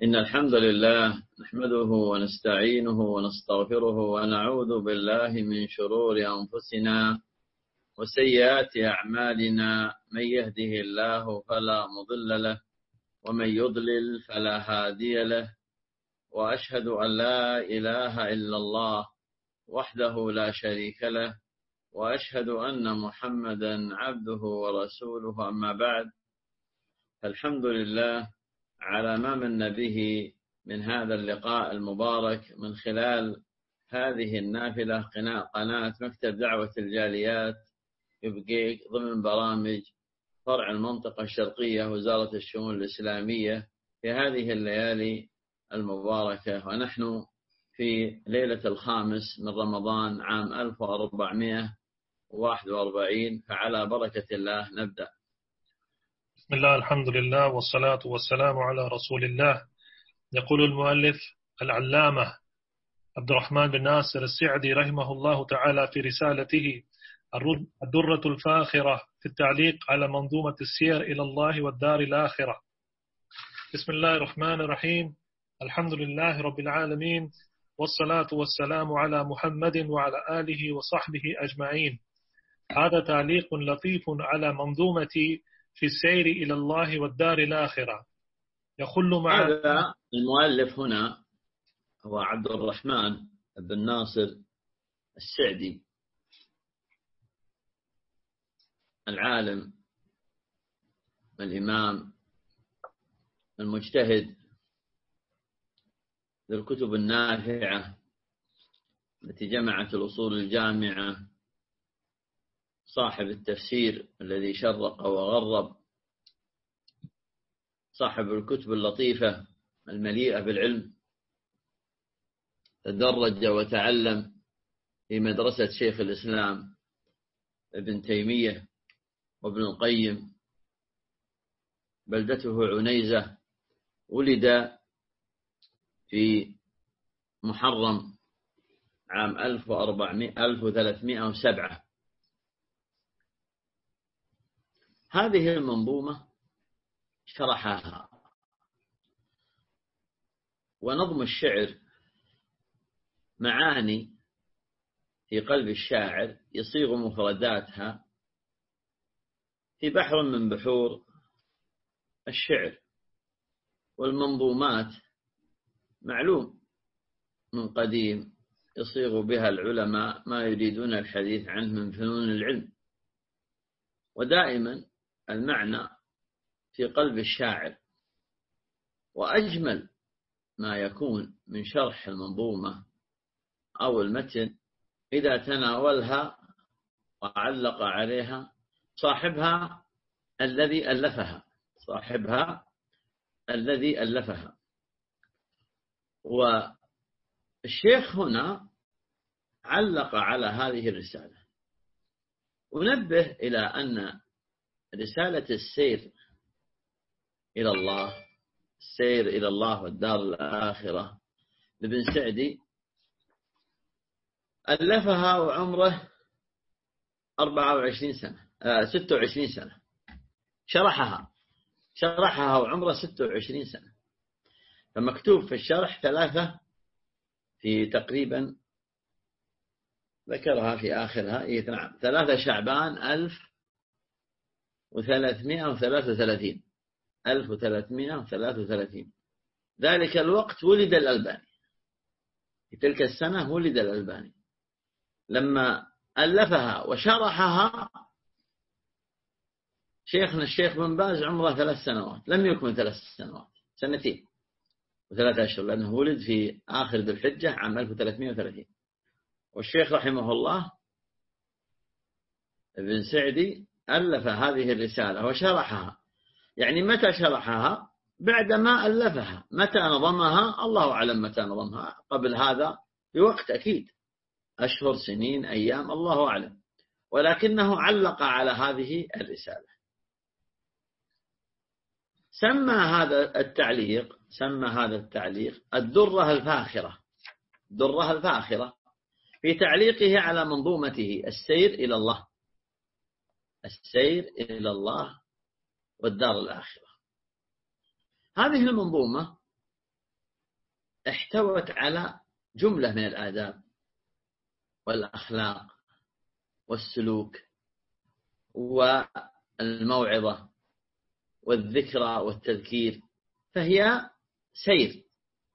إن الحمد لله نحمده ونستعينه ونستغفره ونعوذ بالله من شرور أنفسنا وسيئات أعمالنا. من يهده الله فلا مضل له ومن يضلل فلا هادي له، وأشهد أن لا إله إلا الله وحده لا شريك له، وأشهد أن محمدا عبده ورسوله. أما بعد، فالحمد لله على ما من به من هذا اللقاء المبارك من خلال هذه النافلة قناة مكتب دعوة الجاليات يبقيك ضمن برامج فرع المنطقة الشرقية وزارة الشؤون الإسلامية في هذه الليالي المباركة. ونحن في ليلة 5 من رمضان عام 1441، فعلى بركة الله نبدأ. بسم الله، الحمد لله، والصلاة والسلام على رسول الله. يقول المؤلف العلامة عبد الرحمن بن ناصر السعدي رحمه الله تعالى في رسالته الدرة الفاخرة في التعليق على منظومة السير إلى الله والدار الآخرة. بسم الله الرحمن الرحيم. الحمد لله رب العالمين، والصلاة والسلام على محمد وعلى آله وصحبه أجمعين. هذا تعليق لطيف على منظومة في السير إلى الله والدار الآخرة. يخل مع هذا المؤلف هنا هو عبد الرحمن بن ناصر السعدي، العالم الإمام المجتهد ذو الكتب النافعة التي جمعت الأصول الجامعة، صاحب التفسير الذي شرق وغرب، صاحب الكتب اللطيفة المليئة بالعلم، تدرج وتعلم في مدرسة شيخ الإسلام ابن تيمية وابن القيم، بلدته عنيزة. ولد في محرم عام 1307. هذه المنظومة شرحها. ونظم الشعر معاني في قلب الشاعر يصيغ مفرداتها في بحر من بحور الشعر. والمنظومات معلوم من قديم يصيغ بها العلماء ما يريدون الحديث عنه من فنون العلم، ودائما المعنى في قلب الشاعر. وأجمل ما يكون من شرح المنظومة أو المتن إذا تناولها وعلق عليها صاحبها الذي ألفها. والشيخ هنا علق على هذه الرسالة. ونبه إلى أن رسالة السير إلى الله والدار الآخرة لابن سعدي ألفها وعمره 26 سنة. شرحها وعمره 26 سنة. فمكتوب في الشرح 3 في تقريبا ذكرها في آخرها 3 شعبان 1333. ذلك الوقت ولد الألباني، في تلك السنة ولد الألباني. لما ألفها وشرحها شيخنا الشيخ بن باز عمره 3 سنوات، لم يكمل 3 سنوات، 2 و3 أشهر، لأنه ولد في آخر ذي الحجة عام 1330. والشيخ رحمه الله ابن سعدي ألف هذه الرسالة وشرحها. يعني متى شرحها؟ بعدما ألفها. متى نظمها؟ الله أعلم متى نظمها. قبل هذا بوقت أكيد، أشهر، سنين، أيام، الله أعلم. ولكنه علق على هذه الرسالة. سمى هذا التعليق الدرة الفاخرة في تعليقه على منظومته السير إلى الله والدار الآخرة. هذه المنظومة احتوت على جملة من الآداب والأخلاق والسلوك والموعظة والذكرى والتذكير، فهي سير.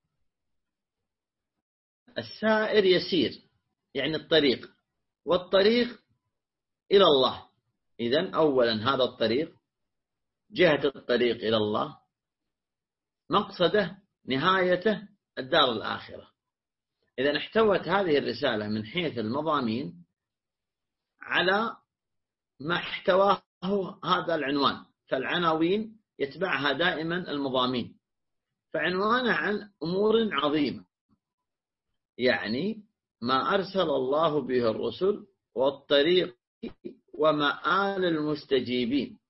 السائر يسير يعني الطريق، والطريق إلى الله. إذن أولا هذا الطريق، جهة الطريق إلى الله، مقصده نهايته الدار الآخرة. إذن احتوت هذه الرسالة من حيث المضامين على ما احتواه هذا العنوان، فالعناوين يتبعها دائما المضامين، فعنوانه عن أمور عظيمة، يعني ما أرسل الله به الرسل والطريق ومآل المستجيبين.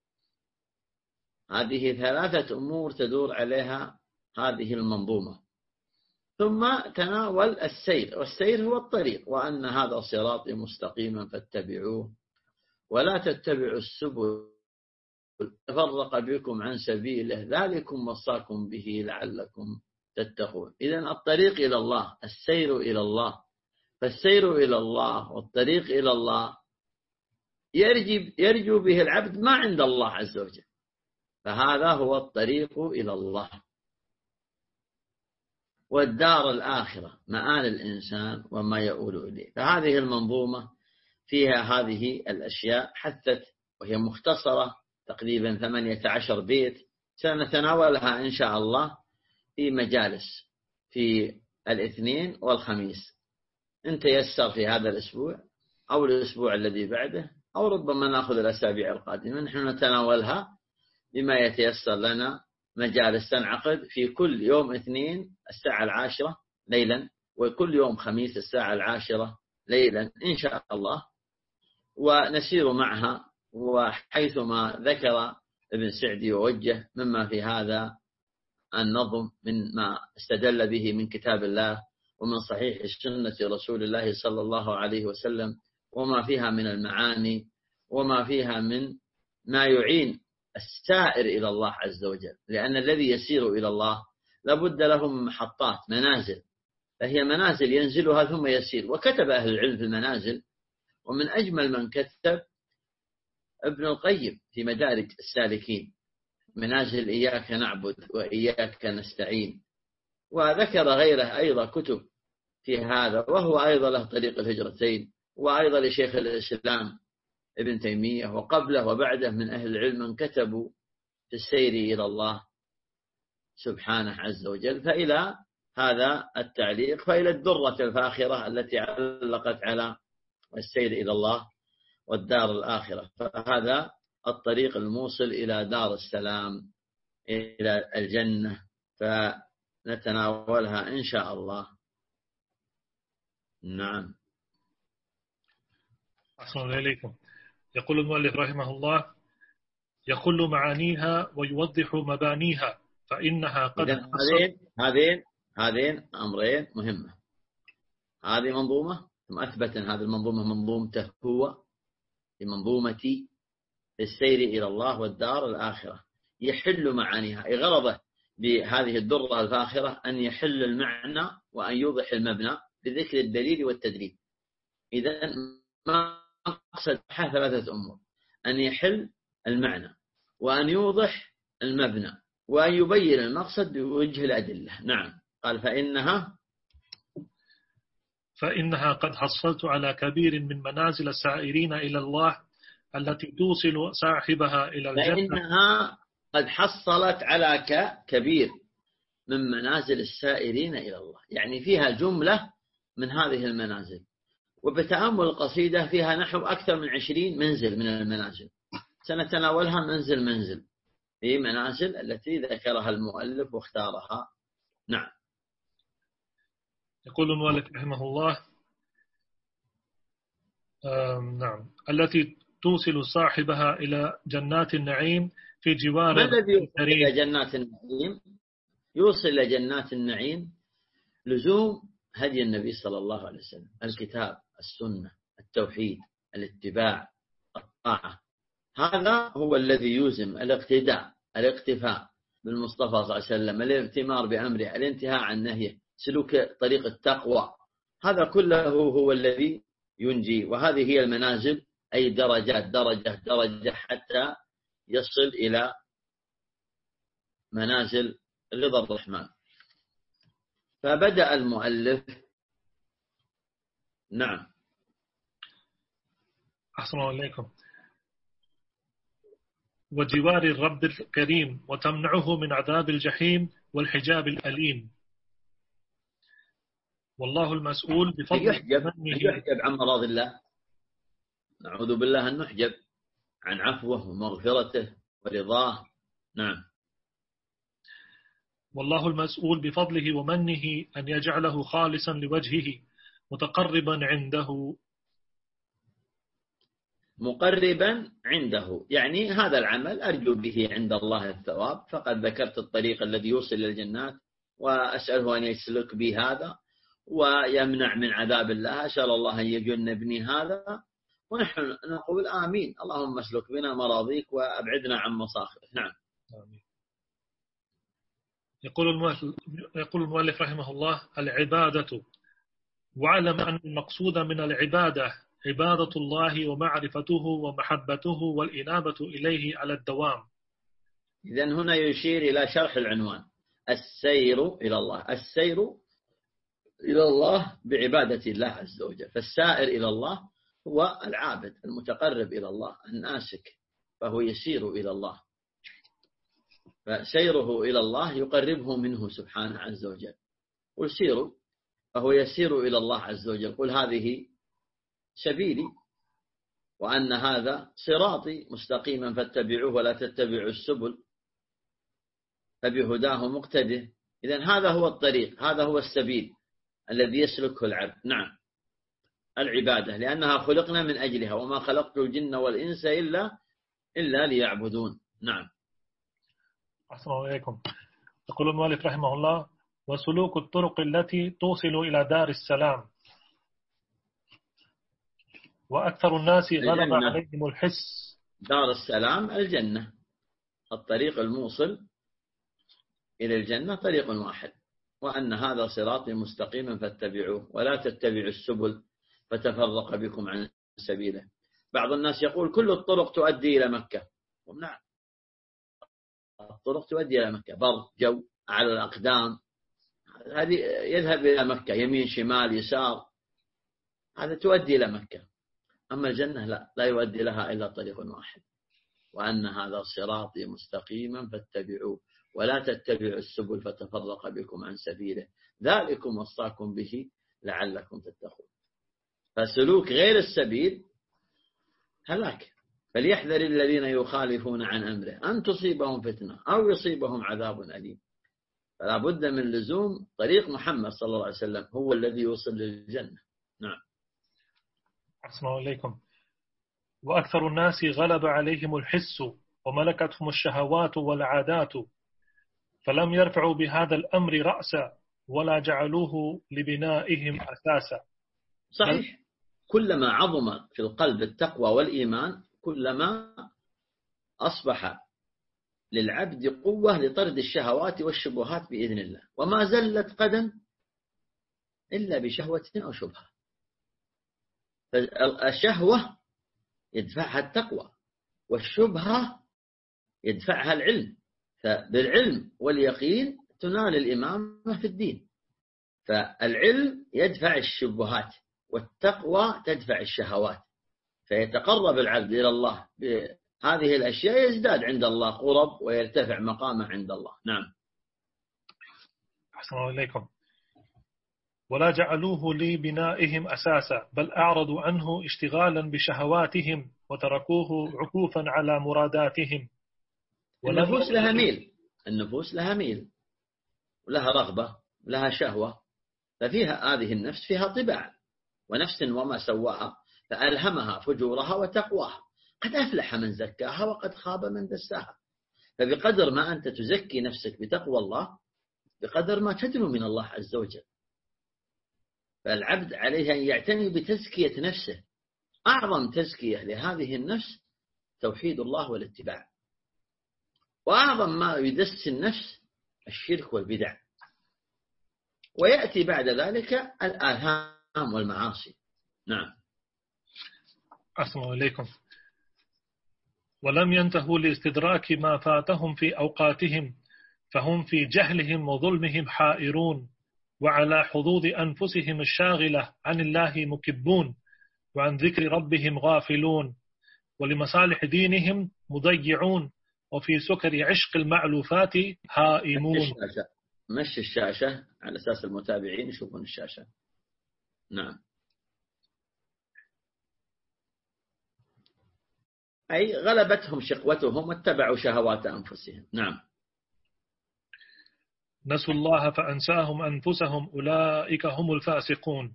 هذه 3 أمور تدور عليها هذه المنظومة. ثم تناول السير، والسير هو الطريق، وأن هذا صراطي مستقيما فاتبعوه ولا تتبعوا السبل تفرق بكم عن سبيله ذلكم وصاكم به لعلكم تتقون. إذن الطريق إلى الله، السير إلى الله، فالسير إلى الله والطريق إلى الله يرجو به العبد ما عند الله عز وجل، فهذا هو الطريق إلى الله. والدار الآخرة مآل الإنسان وما يؤول إليه. فهذه المنظومة فيها هذه الأشياء، حثت، وهي مختصرة تقريبا 18 بيت، سنتناولها إن شاء الله في مجالس في الاثنين والخميس، إن تيسر في هذا الأسبوع أو الأسبوع الذي بعده، أو ربما نأخذ الأسابيع القادمة. نحن نتناولها بما يتيسر لنا. مجالس تنعقد في كل يوم اثنين 10:10 ليلا، وكل يوم خميس 10:10 ليلا إن شاء الله، ونسير معها. وحيثما ذكر ابن سعدي ووجه مما في هذا النظم من ما استدل به من كتاب الله ومن صحيح سنة رسول الله صلى الله عليه وسلم، وما فيها من المعاني وما فيها من ما يعين السائر إلى الله عز وجل، لأن الذي يسير إلى الله لابد له من محطات، منازل، فهي منازل ينزلها ثم يسير. وكتب أهل العلم في المنازل، ومن أجمل من كتب ابن القيم في مدارج السالكين، منازل إياك نعبد وإياك نستعين. وذكر غيره أيضا كتب في هذا، وهو أيضا له طريق الهجرتين، وأيضا لشيخ الإسلام ابن تيمية، وقبله وبعده من أهل العلم من كتبوا في السير إلى الله سبحانه عز وجل. فإلى هذا التعليق، فإلى الدرة الفاخرة التي علقت على السير إلى الله والدار الآخرة، فهذا الطريق الموصل إلى دار السلام، إلى الجنة، فنتناولها إن شاء الله. نعم. أحسن إليكم. يقول المؤلف رحمه الله: يقل معانيها ويوضح مبانيها، فإنها قد هذين أمرين مهمة. هذه منظومة، ثم أثبت أن هذه المنظومة منظومته هو لمنظومتي السير إلى الله والدار الآخرة، يحل معانيها. غرضه بهذه الدرة الفاخرة أن يحل المعنى وأن يوضح المبنى بذكر الدليل والتدريب. إذن ما أقصد 3 أمور: أن يحل المعنى، وأن يوضح المبنى، وأن يبين المقصد بوجه الأدلة. نعم. قال فإنها قد حصلت على كبير من منازل السائرين إلى الله التي توصل صاحبها إلى الجنة. فإنها قد حصلت على كبير من منازل السائرين إلى الله، يعني فيها جملة من هذه المنازل. وبتأمل القصيدة فيها نحو أكثر من 20 منزل من المنازل، سنتناولها منزل في منازل التي ذكرها المؤلف واختارها. نعم. يقول المؤلف رحمه الله: نعم، التي توصل صاحبها إلى جنات النعيم في جوار. ما الذي يوصل إلى جنات النعيم؟ يوصل إلى جنات النعيم لزوم هدي النبي صلى الله عليه وسلم، الكتاب، السنة، التوحيد، الاتباع، الطاعة. هذا هو الذي يلزم الاقتداء، الاقتفاء بالمصطفى صلى الله عليه وسلم، الائتمار بأمره، الانتهاء عن نهيه، سلوك طريق التقوى، هذا كله هو الذي ينجي. وهذه هي المنازل، أي درجات، درجة درجة، حتى يصل إلى منازل رضا الرحمن. فبدأ المؤلف. نعم. أحسن الله إليكم. وجوار الرب الكريم، وتمنعه من عذاب الجحيم والحجاب الأليم. والله المسؤول بفضل يحجب عن مراض الله، نعوذ بالله أن نحجب عن عفوه ومغفرته ورضاه. نعم. والله المسؤول بفضله ومنه أن يجعله خالصا لوجهه متقربا عنده. مقربا عنده، يعني هذا العمل أرجو به عند الله الثواب، فقد ذكرت الطريق الذي يوصل إلى الجنات، وأسأله أن يسلك بي هذا ويمنع من عذاب الله، أسأل الله أن يجنبني هذا، ونحن نقول آمين، اللهم اسلك بنا مراضيك وأبعدنا عن مصاخبك. نعم. آمين. يقول المؤلف رحمه الله: العبادة. واعلم أن المقصود من العبادة عبادة الله ومعرفته ومحبته والإنابة إليه على الدوام. إذن هنا يشير إلى شرح العنوان: السير إلى الله. السير إلى الله بعبادة الله عز وجل، فالسائر إلى الله هو العابد المتقرب إلى الله الناسك، فهو يسير إلى الله، فسيره إلى الله يقربه منه سبحانه عز وجل. قل سيروا، فهو يسير إلى الله عز وجل. قل هذه سبيلي وأن هذا صراطي مستقيما فاتبعوه ولا تتبعوا السبل فبهداه مقتده. إذن هذا هو الطريق، هذا هو السبيل الذي يسلكه العبد. نعم. العبادة، لأنها خلقنا من أجلها، وما خلقت الجن والإنس إلا ليعبدون. نعم. أحسن الله إليكم. يقول المؤلف رحمه الله: وسلوك الطرق التي توصل إلى دار السلام. وأكثر الناس غلب عليهم الحس. دار السلام الجنة، الطريق الموصل إلى الجنة طريق واحد، وأن هذا صراطي مستقيما فاتبعوه ولا تتبعوا السبل فتفرق بكم عن سبيله. بعض الناس يقول كل الطرق تؤدي إلى مكة. نعم، الطرق تؤدي إلى مكة، بر جو على الأقدام، هذه يذهب إلى مكة، يمين شمال يسار، هذا تؤدي إلى مكة. أما الجنة لا يؤدي لها إلا طريق واحد، وأن هذا صراطي مستقيما فاتبعوه ولا تتبعوا السبل فتفرق بكم عن سبيله ذلكم وصاكم به لعلكم تتقون. فسلوك غير السبيل هلاك، فليحذر الذين يخالفون عن أمره أن تصيبهم فتنة أو يصيبهم عذاب أليم. فلا بد من لزوم طريق محمد صلى الله عليه وسلم، هو الذي يوصل للجنة. نعم. أحسن الله إليكم. وأكثر الناس غلب عليهم الحس وملكتهم الشهوات والعادات، فلم يرفعوا بهذا الأمر رأسا ولا جعلوه لبنائهم أساسا. صحيح، كلما عظم في القلب التقوى والإيمان كلما أصبح للعبد قوة لطرد الشهوات والشبهات بإذن الله، وما زلت قدم إلا بشهوة أو شبهة. فالشهوة يدفعها التقوى، والشبهة يدفعها العلم، فبالعلم واليقين تنال الإمامة في الدين. فالعلم يدفع الشبهات والتقوى تدفع الشهوات، فيتقرب العبد إلى الله بهذه الأشياء يزداد عند الله قرب ويرتفع مقامه عند الله. نعم. أحسن الله إليكم. ولا جعلوه لبنائهم أساسا بل أعرضوا عنه اشتغالا بشهواتهم وتركوه عكوفا على مراداتهم. النفوس لها ميل ولها رغبة ولها شهوة، ففيها هذه النفس فيها طباع، ونفس وما سواها فألهمها فجورها وتقواها، قد أفلح من زكاها وقد خاب من دساها. فبقدر ما أنت تزكي نفسك بتقوى الله بقدر ما تدنو من الله عز وجل. فالعبد عليه أن يعتني بتزكية نفسه، أعظم تزكية لهذه النفس توحيد الله والاتباع. وأعظم ما يدس النفس الشرك والبدع، ويأتي بعد ذلك الآثام والمعاصي. نعم. أحسن إليكم. ولم ينتهوا لاستدراك ما فاتهم في أوقاتهم، فهم في جهلهم وظلمهم حائرون، وعلى حظوظ أنفسهم الشاغلة عن الله مكبون، وعن ذكر ربهم غافلون، ولمصالح دينهم مضيعون، وفي سكر عشق المعلوفات هائمون. مش الشاشة على أساس المتابعين يشوفون الشاشة. نعم. أي غلبتهم شقوتهم واتبعوا شهوات أنفسهم. نعم. نسوا الله فأنساهم أنفسهم أولئك هم الفاسقون.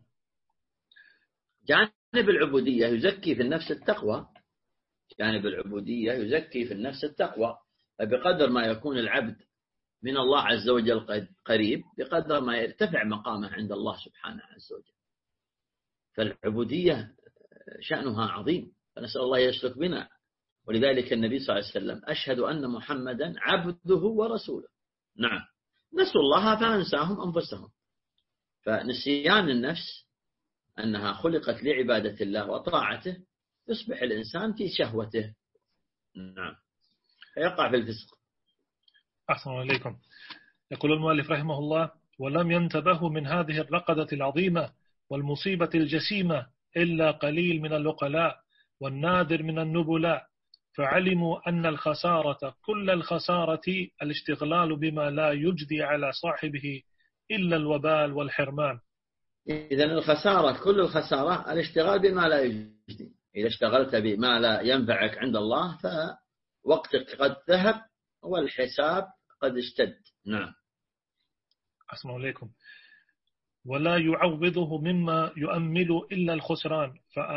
جانب العبودية يزكي في النفس التقوى، جانب العبودية يزكي في النفس التقوى، فبقدر ما يكون العبد من الله عز وجل قريب بقدر ما يرتفع مقامه عند الله سبحانه عز وجل. فالعبودية شأنها عظيم، فنسأل الله يسلك بنا. ولذلك النبي صلى الله عليه وسلم أشهد أن محمدا عبده ورسوله. نعم. نسوا الله فأنساهم أنفسهم. فنسيان النفس أنها خلقت لعبادة الله وطاعته يصبح الإنسان في شهوته. نعم. فيقع في الفسق. أحسن إليكم. يقول المؤلف رحمه الله: ولم ينتبهوا من هذه الرقدة العظيمة والمصيبة الجسيمة إلا قليل من العقلاء والنادر من النبلاء، فعلموا أن الخسارة كل الخسارة الاشتغلال بما لا يجدي على صاحبه إلا الوبال والحرمان. إذن الخسارة كل الخسارة الاشتغال بما لا يجدي. إذا اشتغلت بما لا ينفعك عند الله فوقتك قد ذهب والحساب قد اشتد. نعم. أحسن إليكم. ولا يعوضه مما يؤمل إلا الخسران،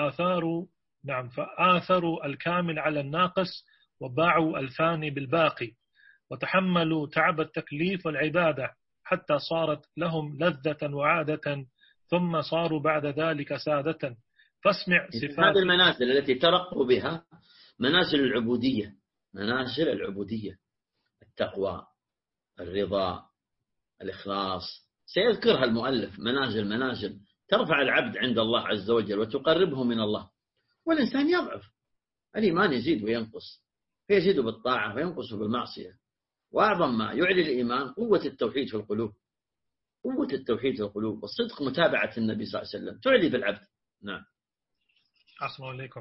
فآثروا الكامل على الناقص، وباعوا الفاني بالباقي، وتحملوا تعب التكليف والعبادة حتى صارت لهم لذة وعادة، ثم صاروا بعد ذلك سادة. فاسمع صفات هذه المنازل التي ترقوا بها منازل العبودية، منازل العبودية: التقوى، الرضا، الإخلاص. سيذكرها المؤلف منازل ترفع العبد عند الله عز وجل وتقربه من الله. والإنسان يضعف، الإيمان يزيد وينقص، فيزيد بالطاعة وينقص بالمعصية. وأعظم ما يعلي الإيمان قوة التوحيد في القلوب، قوة التوحيد في القلوب والصدق متابعة النبي صلى الله عليه وسلم تعلي بالعبد. نعم. أحسن إليكم.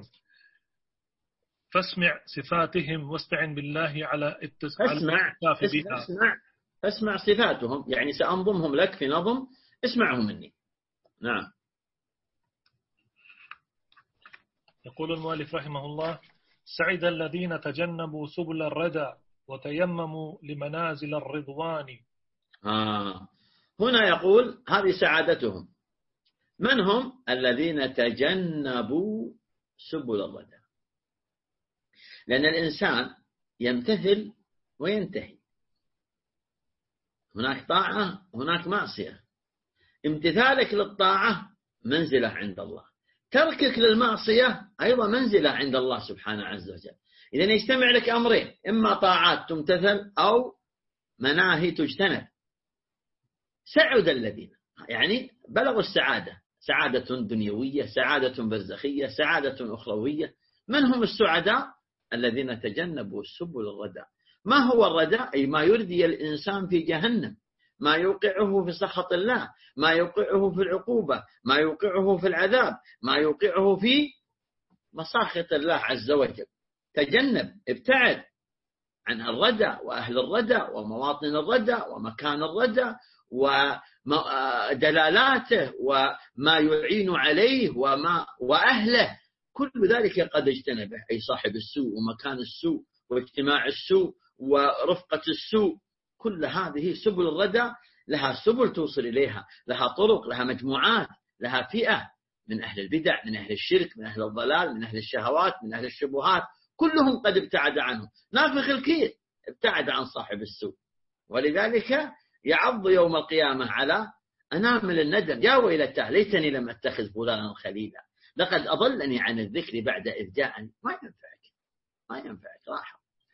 فاسمع صفاتهم واستعن بالله على الاتصاف بها. اسمع صفاتهم، يعني سأنظمهم لك في نظم، اسمعهم مني. نعم. يقول المؤلف رحمه الله: سعد الذين تجنبوا سبل الردى وتيمموا لمنازل الرضوان. هنا يقول هذه سعادتهم. من هم الذين تجنبوا سبل الردى؟ لأن الإنسان يمتثل وينتهي، هناك طاعة هناك معصية. امتثالك للطاعة منزلة عند الله، تركك للمعصية أيضا منزلة عند الله سبحانه عز وجل. إذن يجتمع لك أمرين: إما طاعات تمتثل أو مناهي تجتنب. سعد الذين يعني بلغوا السعادة، سعادة دنيوية، سعادة برزخية، سعادة أخروية. من هم السعداء؟ الذين تجنبوا سبل الردى. ما هو الردى؟ أي ما يردي الإنسان في جهنم، ما يوقعه في سخط الله، ما يوقعه في العقوبة، ما يوقعه في العذاب، ما يوقعه في مساخط الله عز وجل. تجنب، ابتعد عن الردى وأهل الردى ومواطن الردى ومكان الردى ودلالاته وما يعين عليه وأهله. كل ذلك قد اجتنبه، أي صاحب السوء ومكان السوء واجتماع السوء ورفقة السوء. كل هذه سبل الردى لها سبل توصل إليها، لها طرق، لها مجموعات، لها فئة من أهل البدع، من أهل الشرك، من أهل الضلال، من أهل الشهوات، من أهل الشبهات. كلهم قد ابتعد عنه. نافخ الكير ابتعد عن صاحب السوء، ولذلك يعض يوم القيامة على أنامل الندم: يا ويلتاه ليتني لم أتخذ فلانا خليلا، لقد أضلني عن الذكر بعد إذ جاءني. ما ينفعك راحة.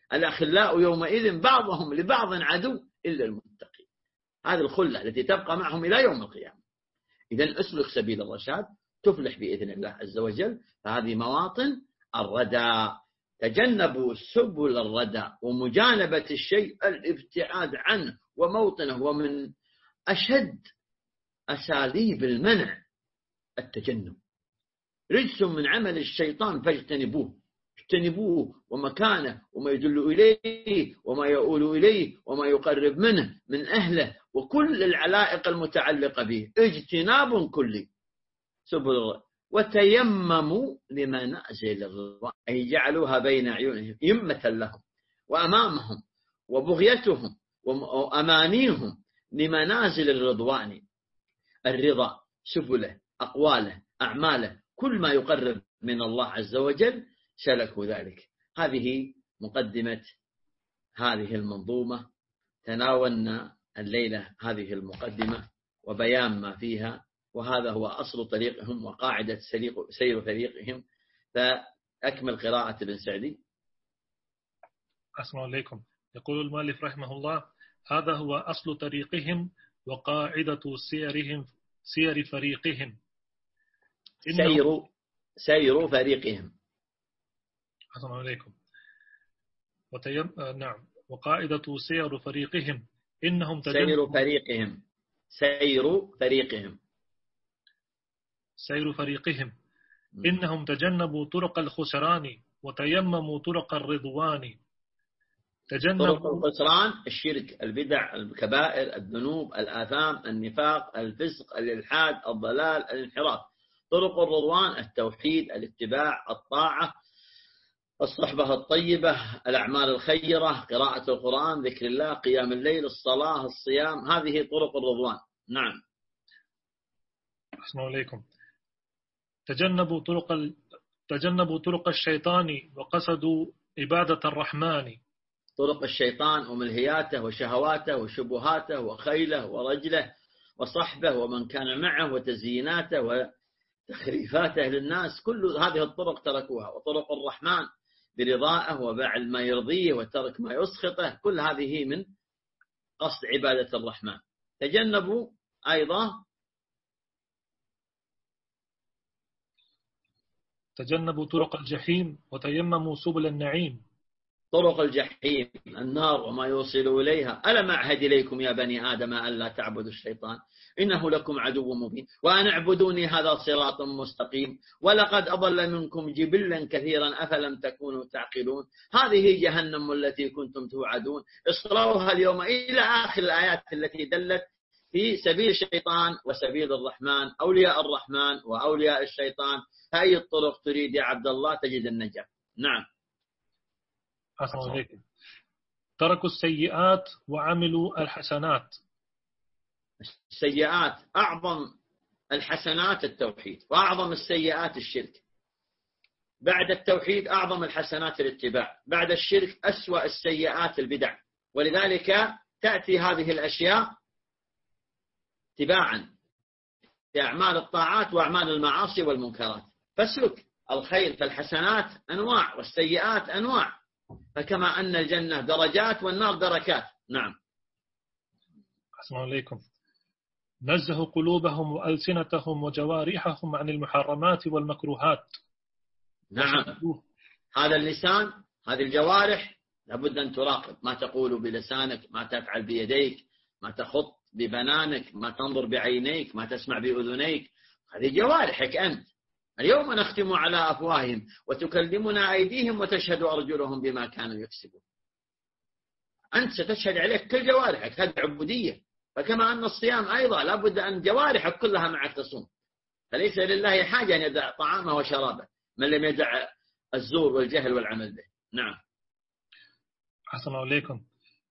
الأخلاء يومئذ بعضهم لبعض عدو إلا المتقين. هذه الخلة التي تبقى معهم إلى يوم القيامة. إذن أسلك سبيل الرشاد تفلح بإذن الله عز وجل. فهذه مواطن الردى. تجنبوا سبل الردى ومجانبة الشيء الابتعاد عنه وموطنه. ومن أشد أساليب المنع التجنب. رجس من عمل الشيطان فاجتنبوه. اجتنبوه ومكانه وما يدل إليه وما يؤول إليه وما يقرب منه من أهله وكل العلائق المتعلقة به. اجتناب كلي سبل. وتيمموا لمنازل الرضوان، أي جعلوها بين عيونهم يمة لهم وأمامهم وبغيتهم وأمانيهم لمنازل الرضوان. الرضا سبله أقواله أعماله كل ما يقرب من الله عز وجل سلكوا ذلك. هذه مقدمة هذه المنظومة. تناولنا الليلة هذه المقدمة وبيان ما فيها، وهذا هو أصل طريقهم وقاعدة سير طريقهم. فأكمل قراءة ابن سعدي. السلام عليكم. يقول المؤلف رحمه الله: هذا هو أصل طريقهم وقاعدة سير فريقهم. سير فريقهم. السلام عليكم. نعم. وقاعدة سير فريقهم إنهم إنهم تجنبوا طرق الخسران وتيمموا طرق الرضوان. طرق الخسران الشرك، البدع، الكبائر، الذنوب، الآثام، النفاق، الفسق، الإلحاد، الضلال، الانحراف. طرق الرضوان التوحيد، الاتباع، الطاعة، الصحبة الطيبة، الأعمال الخيرة، قراءة القرآن، ذكر الله، قيام الليل، الصلاة، الصيام. هذه طرق الرضوان. نعم. السلام عليكم. تجنبوا طرق الشيطان وقصدوا عبادة الرحمن. طرق الشيطان وملهياته وشهواته وشبهاته وخيله ورجله وصحبه ومن كان معه وتزييناته وتخريفاته للناس. كل هذه الطرق تركوها. وطرق الرحمن برضائه وبعد ما يرضيه وترك ما يسخطه. كل هذه من قصد عبادة الرحمن. تجنبوا أيضا طرق الجحيم وتيمموا سبل النعيم. طرق الجحيم النار وما يوصل إليها. ألم أعهد إليكم يا بني آدم ألا تعبدوا الشيطان إنه لكم عدو مبين وأن اعبدوني هذا صراط مستقيم ولقد أضل منكم جبلا كثيرا أفلم تكونوا تعقلون. هذه جهنم التي كنتم توعدون اصلوها اليوم، إلى آخر الآيات التي دلت في سبيل الشيطان وسبيل الرحمن، أولياء الرحمن وأولياء الشيطان. هذه الطرق تريد يا عبد الله تجد النجاة. نعم. السلام عليكم. تركوا السيئات وعملوا الحسنات. السيئات أعظم الحسنات التوحيد، وأعظم السيئات الشرك. بعد التوحيد أعظم الحسنات الاتباع، بعد الشرك أسوأ السيئات البدع. ولذلك تأتي هذه الأشياء تباعا في أعمال الطاعات وأعمال المعاصي والمنكرات. فاسلك الخير. فالحسنات أنواع والسيئات أنواع، فكما أن الجنة درجات والنار دركات. نعم. السلام عليكم. نزهوا قلوبهم وألسنتهم وجوارحهم عن المحرمات والمكروهات. نعم. هذا اللسان، هذه الجوارح لابد أن تراقب ما تقول بلسانك، ما تفعل بيديك، ما تخط ببنانك، ما تنظر بعينيك، ما تسمع بأذنيك. هذه جوارحك أنت. اليوم نختم على أفواههم وتكلمنا أيديهم وتشهد أرجلهم بما كانوا يكسبون. أنت ستشهد عليك كل جوارحك. هذه عبودية. فكما أن الصيام أيضا لابد أن جوارحك كلها معك تصوم. فليس لله حاجة أن يدع طعامه وشرابه من لم يدع الزور والجهل والعمل به. نعم. السلام عليكم.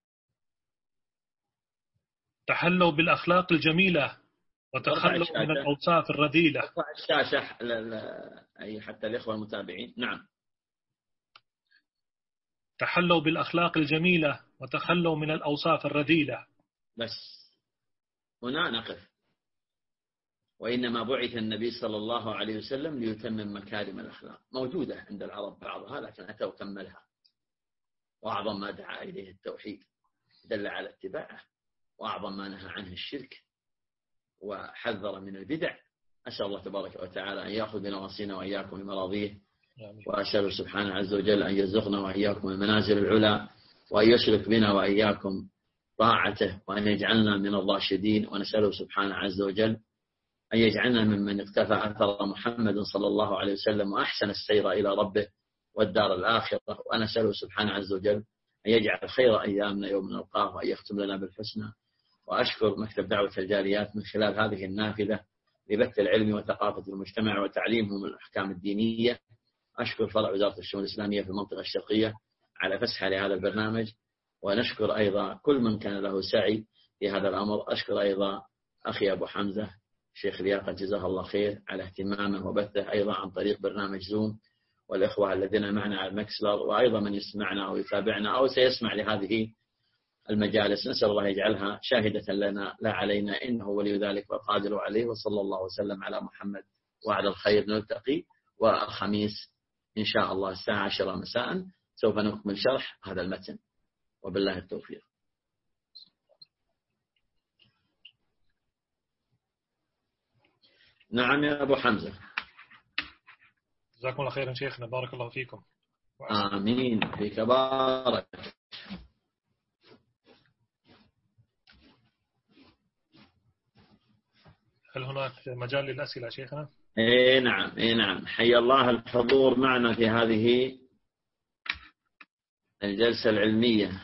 تحلوا بالأخلاق الجميلة وتخلوا من الأوصاف الرذيلة. ارفع الشاشة أي حتى الإخوة المتابعين. نعم. تحلوا بالأخلاق الجميلة وتخلوا من الأوصاف الرذيلة. بس هنا نقف. وإنما بعث النبي صلى الله عليه وسلم ليتمم مكارم الأخلاق. موجودة عند العرب بعضها لكن أتى وكملها. وأعظم ما دعا إليه التوحيد دل على اتباعه، وأعظم ما نهى عنه الشرك وحذر من البدع. أسأل الله تبارك وتعالى أن يأخذ بنواصينا وإياكم لمراضيه، وأسأل سبحانه عز وجل أن يرزقنا وإياكم المنازل العلى، وأن يشرك بنا وإياكم طاعته، وأن يجعلنا من الراشدين. ونسأله سبحانه عز وجل أن يجعلنا ممن اقتفى أثر محمد صلى الله عليه وسلم وأحسن السير إلى ربه والدار الآخرة. ونسأله سبحانه عز وجل أن يجعل خير أيامنا يوم نلقاه، وأن يختم لنا بالحسنى. وأشكر مكتب دعوة الجاليات من خلال هذه النافذة لبث العلم وثقافة المجتمع وتعليمهم الأحكام الدينية. أشكر فرع وزارة الشؤون الإسلامية في المنطقة الشرقية على فسحة لهذا البرنامج، ونشكر أيضا كل من كان له سعي في هذا الأمر. أشكر أيضا أخي أبو حمزة شيخ لياقة جزاه الله خير على اهتمامه وبثه أيضا عن طريق برنامج زوم، والإخوة الذين معنا على المكسلر، وأيضا من يسمعنا أو يتابعنا أو سيسمع لهذه المجالس. نسأل الله يجعلها شاهدة لنا لا علينا، إنه ولي ذلك والقادر عليه. وصلى الله وسلم على محمد وعلى الخير. نلتقي والخميس إن شاء الله الساعة 10 مساء سوف نكمل شرح هذا المتن، وبالله التوفيق. نعم يا أبو حمزة. جزاكم الله خيرا شيخنا، بارك الله فيكم. آمين، فيك بارك. هل هناك مجال للأسئلة شيخنا؟ إيه نعم. حي الله الحضور معنا في هذه الجلسة العلمية.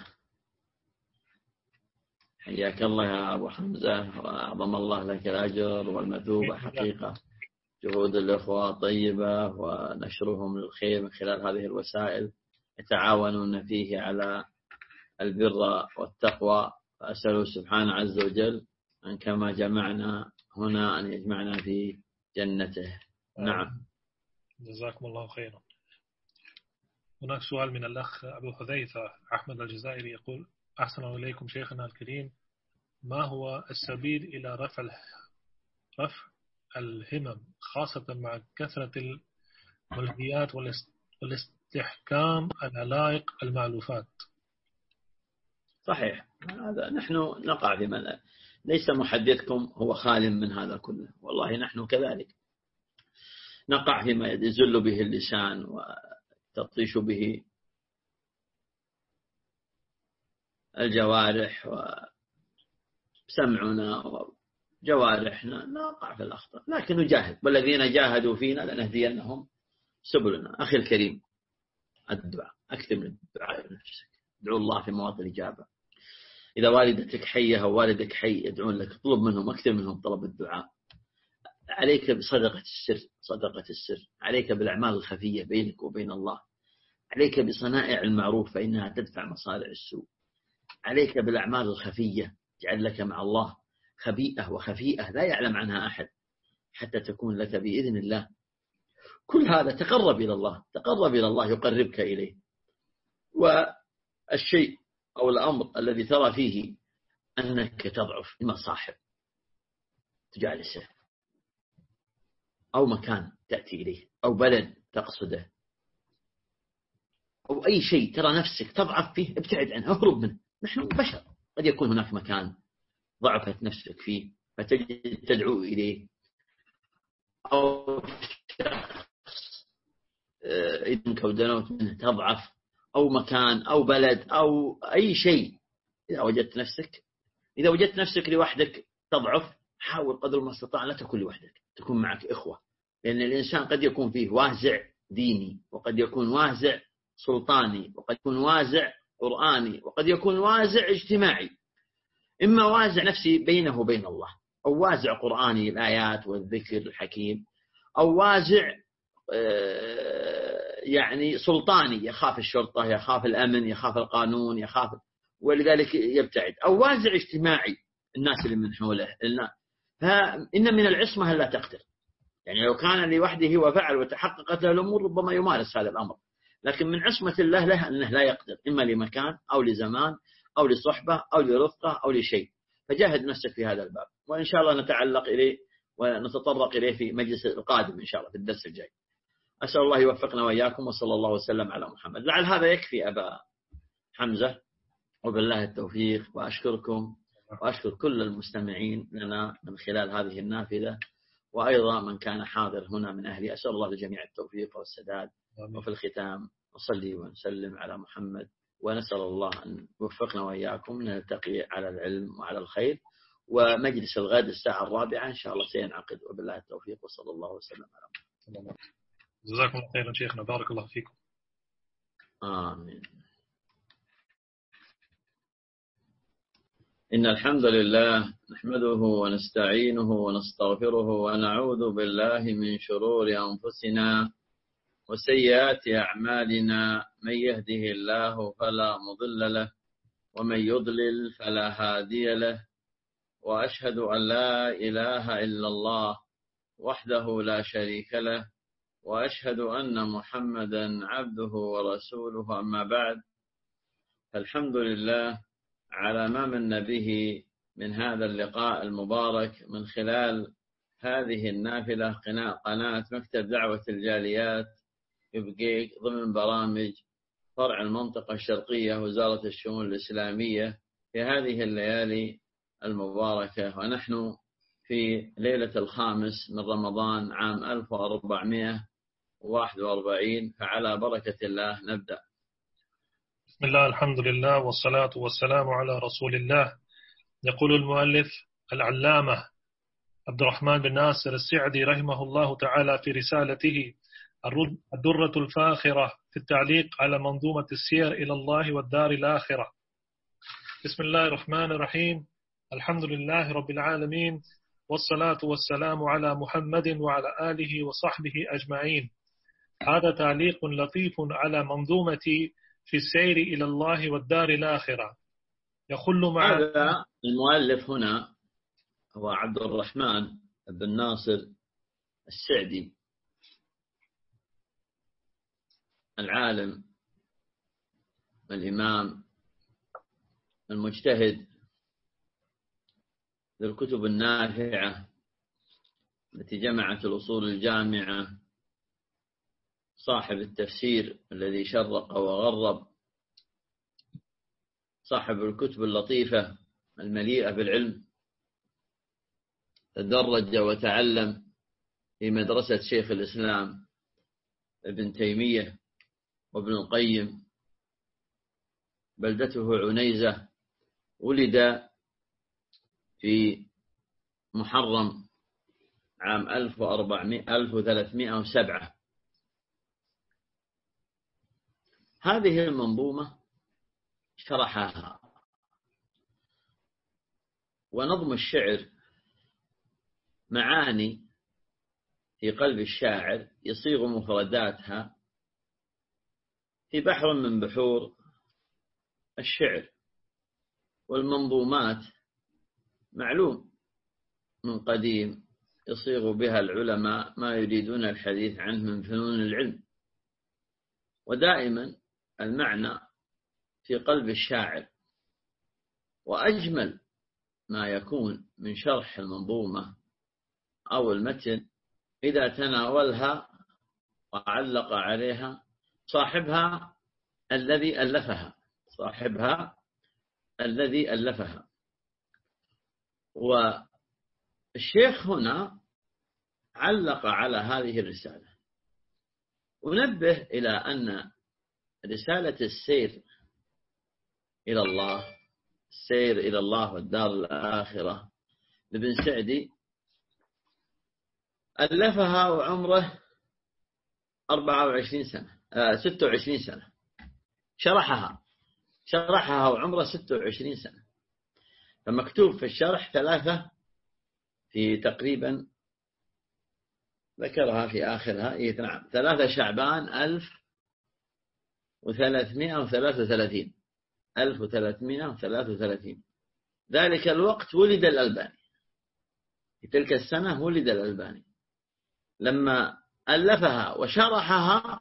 حياك الله يا أبو حمزة، وأعظم الله لك الأجر والمثوبة. حقيقة جهود الأخوة طيبة، ونشرهم للخير من خلال هذه الوسائل يتعاونون فيه على البر والتقوى. فأسأله سبحانه عز وجل أن كما جمعنا هنا أن يجمعنا في جنته. نعم. جزاكم الله خيرا. هناك سؤال من الأخ أبو حذيفة أحمد الجزائري يقول: أحسن إليكم شيخنا الكريم، ما هو السبيل إلى رفع الهمم خاصة مع كثرة الملهيات والاستحكام العلائق المألوفات؟ صحيح، هذا نحن نقع في من ليس محدثكم هو خال من هذا كله، والله نحن كذلك نقع فيما يزل به اللسان وتطيش به الجوارح، وسمعنا وجوارحنا نقع في الأخطاء، لكن نجاهد، والذين جاهدوا فينا لنهدينهم سبلنا. أخي الكريم، الدعاء، أكثر من الدعاء لنفسك، ادعو الله في مواطن الإجابة. إذا والدتك حية أو والدك حي يدعون لك، اطلب منهم، أكثر منهم طلب الدعاء. عليك بصدقة السر، عليك بالأعمال الخفية بينك وبين الله، عليك بصنائع المعروف فإنها تدفع مصارع السوء، عليك بالأعمال الخفية جعل لك مع الله خبيئة وخفيئة لا يعلم عنها أحد، حتى تكون لك بإذن الله. كل هذا تقرب إلى الله يقربك إليه. والشيء أو الأمر الذي ترى فيه أنك تضعف، إما صاحب تجالسه، أو مكان تأتي إليه، أو بلد تقصده، أو أي شيء ترى نفسك تضعف فيه، ابتعد عنه، اهرب منه. نحن بشر، قد يكون هناك مكان ضعفت نفسك فيه فتجد تدعو إليه، أو شخص إذنك ودنوت منه تضعف، أو مكان أو بلد أو أي شيء. إذا وجدت نفسك لوحدك تضعف، حاول قدر ما استطاع لا تكون لوحدك، تكون معك إخوة، لأن الإنسان قد يكون فيه وازع ديني، وقد يكون وازع سلطاني، وقد يكون وازع قرآني، وقد يكون وازع اجتماعي. إما وازع نفسي بينه وبين الله، أو وازع قرآني الآيات والذكر الحكيم، أو وازع يعني سلطاني، يخاف الشرطة، يخاف الأمن، يخاف القانون، يخاف، ولذلك يبتعد، أو وازع اجتماعي الناس اللي من حوله. فإن من العصمة لا تقدر، يعني لو كان لوحده وفعل وتحققت له الأمور ربما يمارس هذا الأمر، لكن من عصمة الله له أنه لا يقدر، إما لمكان أو لزمان أو لصحبة أو لرفقة أو لشيء. فجاهد نفسك في هذا الباب، وإن شاء الله نتعلق إليه ونتطرق إليه في مجلس القادم إن شاء الله في الدرس الجاي. أسأل الله يوفقنا وإياكم، وصلى الله وسلم على محمد. لعل هذا يكفي أبا حمزة، وبالله التوفيق. وأشكركم وأشكر كل المستمعين لنا من خلال هذه النافذة، وأيضا من كان حاضر هنا من أهلي. أسأل الله للجميع التوفيق والسداد. وفي الختام نصلي ونسلم على محمد، ونسأل الله أن يوفقنا وإياكم نلتقي على العلم وعلى الخير. ومجلس الغد الساعة 4 إن شاء الله سينعقد، وبالله التوفيق، وصلى الله وسلم على محمد. جزاكم الله خيرا شيخنا، بارك الله فيكم. آمين. إن الحمد لله نحمده ونستعينه ونستغفره ونعوذ بالله من شرور أنفسنا وسيئات أعمالنا. من يهده الله فلا مضل له، ومن يضلل فلا هادي له. وأشهد أن لا إله إلا الله وحده لا شريك له، وأشهد أن محمدا عبده ورسوله. أما بعد، الحمد لله على ما من به من هذا اللقاء المبارك من خلال هذه النافلة، قناة مكتب دعوة الجاليات يبقيك ضمن برامج فرع المنطقة الشرقية وزارة الشؤون الإسلامية في هذه الليالي المباركة. ونحن في ليلة 5 من رمضان عام 1441، فعلى بركة الله نبدأ. بسم الله، الحمد لله، والصلاة والسلام على رسول الله. يقول المؤلف العلامة عبد الرحمن بن ناصر السعدي رحمه الله تعالى في رسالته الدرة الفاخرة في التعليق على منظومة السير إلى الله والدار الآخرة. بسم الله الرحمن الرحيم. الحمد لله رب العالمين، والصلاة والسلام على محمد وعلى آله وصحبه أجمعين. هذا تعليق لطيف على منظومة في السير إلى الله والدار الآخرة. يخل مع هذا المؤلف هنا هو عبد الرحمن بن ناصر السعدي، العالم الإمام المجتهد ذو الكتب النافعة التي جمعت الأصول الجامعة، صاحب التفسير الذي شرق وغرب، صاحب الكتب اللطيفة المليئة بالعلم، تدرج وتعلم في مدرسة شيخ الإسلام ابن تيمية وابن القيم. بلدته عنيزة. ولد في محرم عام 1307. هذه المنظومة شرحها. ونظم الشعر معاني في قلب الشاعر يصيغ مفرداتها في بحر من بحور الشعر. والمنظومات معلوم من قديم يصيغ بها العلماء ما يريدون الحديث عنه من فنون العلم، ودائما المعنى في قلب الشاعر. وأجمل ما يكون من شرح المنظومة أو المتن إذا تناولها وعلق عليها صاحبها الذي ألفها. والشيخ هنا علق على هذه الرسالة. ونبه إلى أن رسالة السير إلى الله والدار الآخرة لابن سعدي ألفها وعمره 26 سنة. شرحها وعمره 26 سنة. فمكتوب في الشرح 3 في تقريبا ذكرها في آخرها 3 شعبان 1333. ذلك الوقت ولد الألباني. في تلك السنة ولد الألباني. لما ألفها وشرحها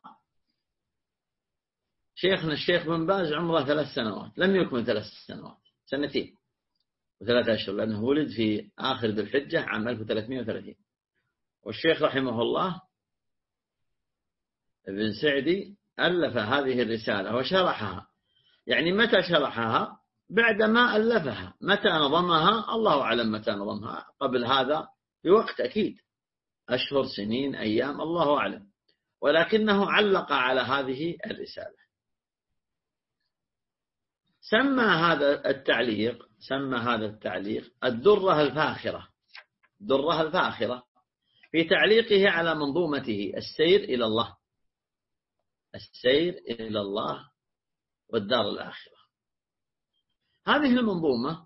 شيخنا الشيخ بن باز عمره 3 سنوات، لم يكمل 3 سنوات، 2 و3 أشهر، لأنه ولد في آخر ذي الحجة عام 1330. والشيخ رحمه الله ابن سعدي ألف هذه الرسالة وشرحها يعني متى شرحها؟ بعدما ألفها. متى نظمها؟ الله أعلم متى نظمها، قبل هذا بوقت أكيد، أشهر، سنين، أيام، الله أعلم، ولكنه علق على هذه الرسالة. سمى هذا التعليق الدرة الفاخرة، الدرة الفاخرة في تعليقه على منظومته السير إلى الله، السير إلى الله والدار الآخرة. هذه المنظومة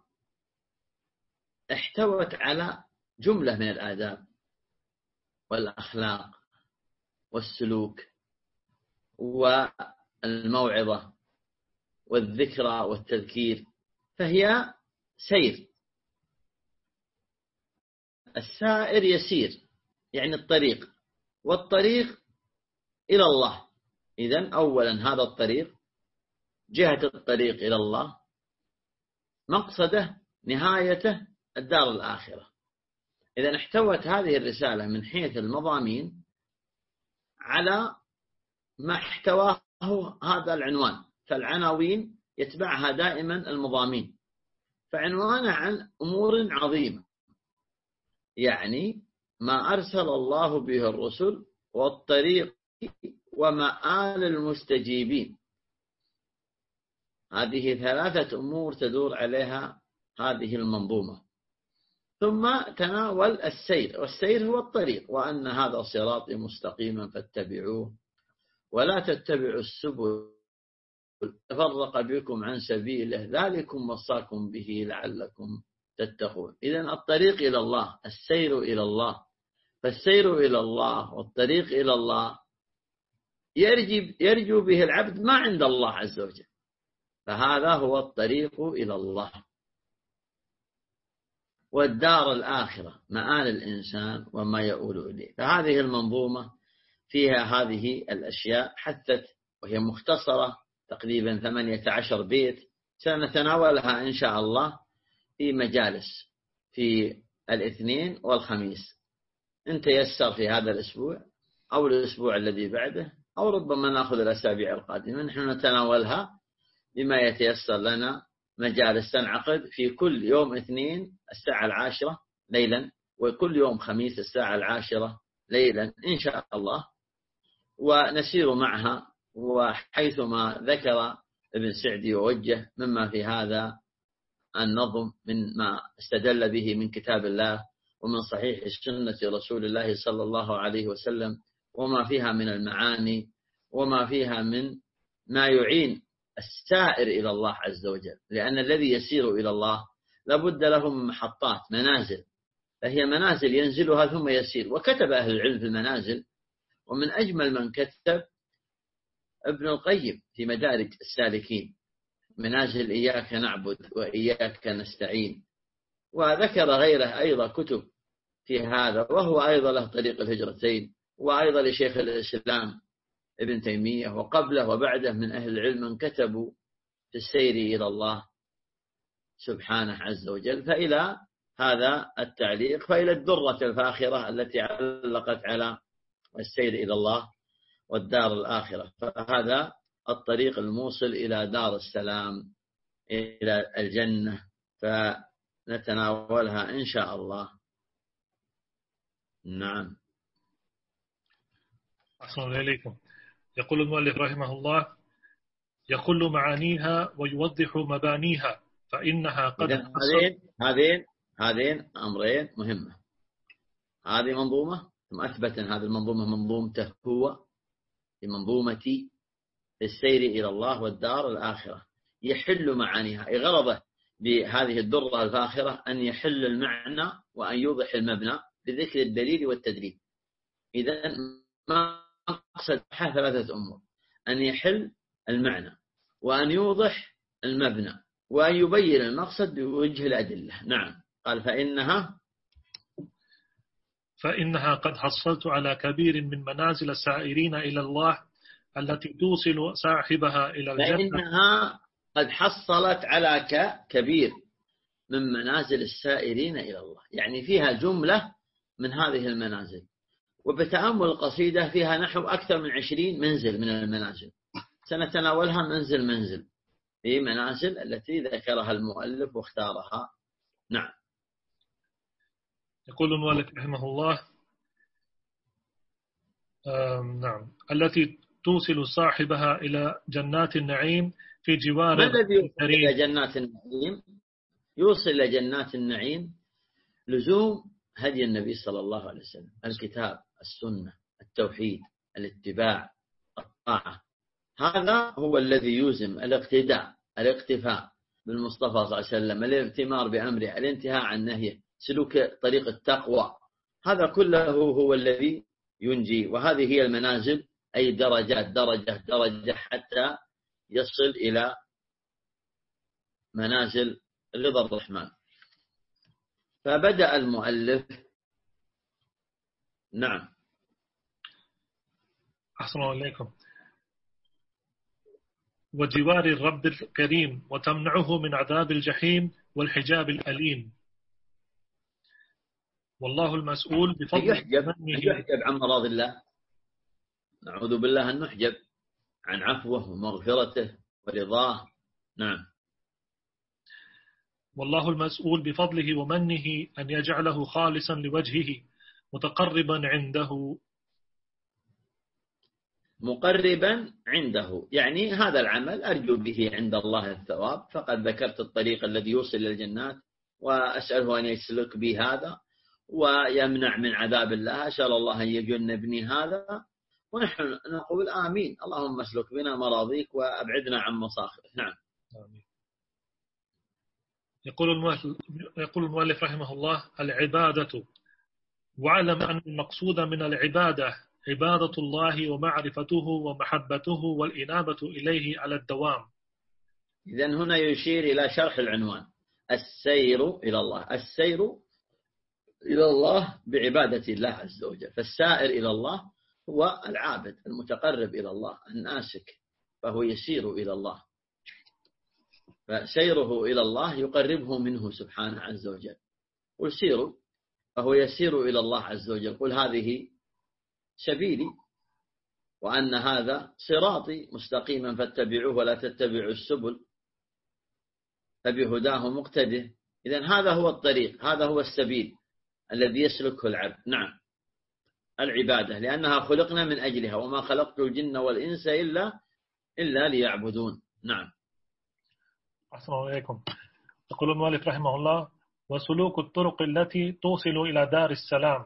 احتوت على جملة من الآداب والأخلاق والسلوك والموعظة والذكرى والتذكير، فهي سير. السائر يسير، يعني الطريق، والطريق إلى الله. إذن أولا هذا الطريق، جهة الطريق إلى الله، مقصده نهايته الدار الآخرة. إذن احتوت هذه الرسالة من حيث المضامين على ما احتواه هذا العنوان، فالعناوين يتبعها دائما المضامين، فعنوانه عن أمور عظيمة، يعني ما أرسل الله به الرسل والطريق ومآل المستجيبين. هذه 3 أمور تدور عليها هذه المنظومة. ثم تناول السير، والسير هو الطريق، وأن هذا صراطي مستقيما فاتبعوه ولا تتبعوا السبل تفرق بكم عن سبيله ذلكم وصاكم به لعلكم تتقون. إذن الطريق إلى الله، السير إلى الله، فالسير إلى الله والطريق إلى الله يرجو به العبد ما عند الله عز وجل، فهذا هو الطريق إلى الله. والدار الآخرة مآل الإنسان وما يؤول إليه. فهذه المنظومة فيها هذه الأشياء، حثت، وهي مختصرة تقريبا 18 بيت، سنتناولها إن شاء الله في مجالس في الاثنين والخميس، إن تيسر في هذا الأسبوع أو الأسبوع الذي بعده، أو ربما نأخذ الأسابيع القادمة. نحن نتناولها بما يتيسر لنا. مجالس تنعقد في كل يوم اثنين 10:10 ليلا، وكل يوم خميس 10:10 ليلا إن شاء الله، ونسير معها. وحيثما ذكر ابن سعدي ووجه مما في هذا النظم من ما استدل به من كتاب الله ومن صحيح سنة رسول الله صلى الله عليه وسلم، وما فيها من المعاني، وما فيها من ما يعين السائر إلى الله عز وجل. لأن الذي يسير إلى الله لابد له من محطات، منازل، فهي منازل ينزلها ثم يسير. وكتب أهل العلم في المنازل، ومن أجمل من كتب ابن القيم في مدارج السالكين، منازل إياك نعبد وإياك نستعين. وذكر غيره أيضا كتب في هذا، وهو أيضا له طريق الهجرتين، وأيضا لشيخ الإسلام ابن تيمية، وقبله وبعده من أهل العلم من كتبوا في السير إلى الله سبحانه عز وجل. فإلى هذا التعليق، فإلى الدرة الفاخرة التي علقت على السير إلى الله والدار الآخرة، فهذا الطريق الموصل إلى دار السلام، إلى الجنة، فنتناولها إن شاء الله. نعم. أحسن إليكم. يقول المؤلف رحمه الله: يقل معانيها ويوضح مبانيها، فإنها قد هذين أمرين مهمة. هذه منظومة، ثم أثبت أن هذه المنظومة منظومته هو بمنظومتي السير إلى الله والدار الآخرة، يحل معانيها. غرضه بهذه الدرة الفاخرة أن يحل المعنى وأن يوضح المبنى بذكر الدليل والتدريب. إذن ما أقصد 3 أمور: أن يحل المعنى، وأن يوضح المبنى، وأن يبين المقصد بوجه الأدلة. نعم. قال فإنها قد حصلت على كبير من منازل السائرين إلى الله التي توصل صاحبها إلى الجنة. فإنها قد حصلت على كبير من منازل السائرين إلى الله، يعني فيها جملة من هذه المنازل. وبتأمل القصيدة فيها نحو أكثر من 20 منزل من المنازل، سنتناولها منزل منزل في منازل التي ذكرها المؤلف واختارها. نعم. يقول المؤلف رحمه الله نعم التي توصل صاحبها إلى جنات النعيم في جوار ما الذي يوصل الكريم. إلى جنات النعيم؟ يوصل إلى جنات النعيم لزوم هدي النبي صلى الله عليه وسلم، الكتاب، السنة، التوحيد، الاتباع، الطاعة. هذا هو الذي يلزم الاقتفاء بالمصطفى صلى الله عليه وسلم، الائتمار بأمره، الانتهاء عن نهيه، سلوك طريق التقوى. هذا كله هو الذي ينجي. وهذه هي المنازل، أي درجات، درجة درجة، حتى يصل إلى منازل رضا الرحمن. فبدأ المؤلف. نعم. أحسن الله إليكم. وجوار الرب الكريم وتمنعه من عذاب الجحيم والحجاب الأليم. والله المسؤول بفضل يحجب عن مراض الله. نعوذ بالله أن نحجب عن عفوه ومغفرته ورضاه. نعم. والله المسؤول بفضله ومنه أن يجعله خالصا لوجهه متقربا عنده. مقربا عنده، يعني هذا العمل أرجو به عند الله الثواب، فقد ذكرت الطريق الذي يوصل إلى الجنات، وأسأله أن يسلك بي هذا ويمنع من عذاب الله. أسأل الله أن يجنبني هذا، ونحن نقول آمين، اللهم اسلك بنا مراضيك وأبعدنا عن مصاخبك. نعم. آمين. يقول المؤلف رحمه الله: العبادة. واعلم أن المقصود من العبادة عبادة الله ومعرفته ومحبته والإنابة إليه على الدوام. إذن هنا يشير إلى شرح العنوان: السير إلى الله. السير إلى الله بعبادة الله عز وجل. فالسائر إلى الله هو العابد المتقرب إلى الله الناسك، فهو يسير إلى الله، فسيره إلى الله يقربه منه سبحانه عز وجل. ويسير فهو يسير إلى الله عز وجل. قل هذه سبيلي وأن هذا صراطي مستقيما فاتبعوه ولا تتبعوا السبل فبهداه مقتده. إذن هذا هو الطريق، هذا هو السبيل الذي يسلكه العبد. نعم. العبادة، لأنها خلقنا من أجلها، وما خلقت الجن والإنس إلا ليعبدون. نعم. أحسن الله إليكم. يقول المؤلف رحمه الله: وسلوك الطرق التي توصل إلى دار السلام.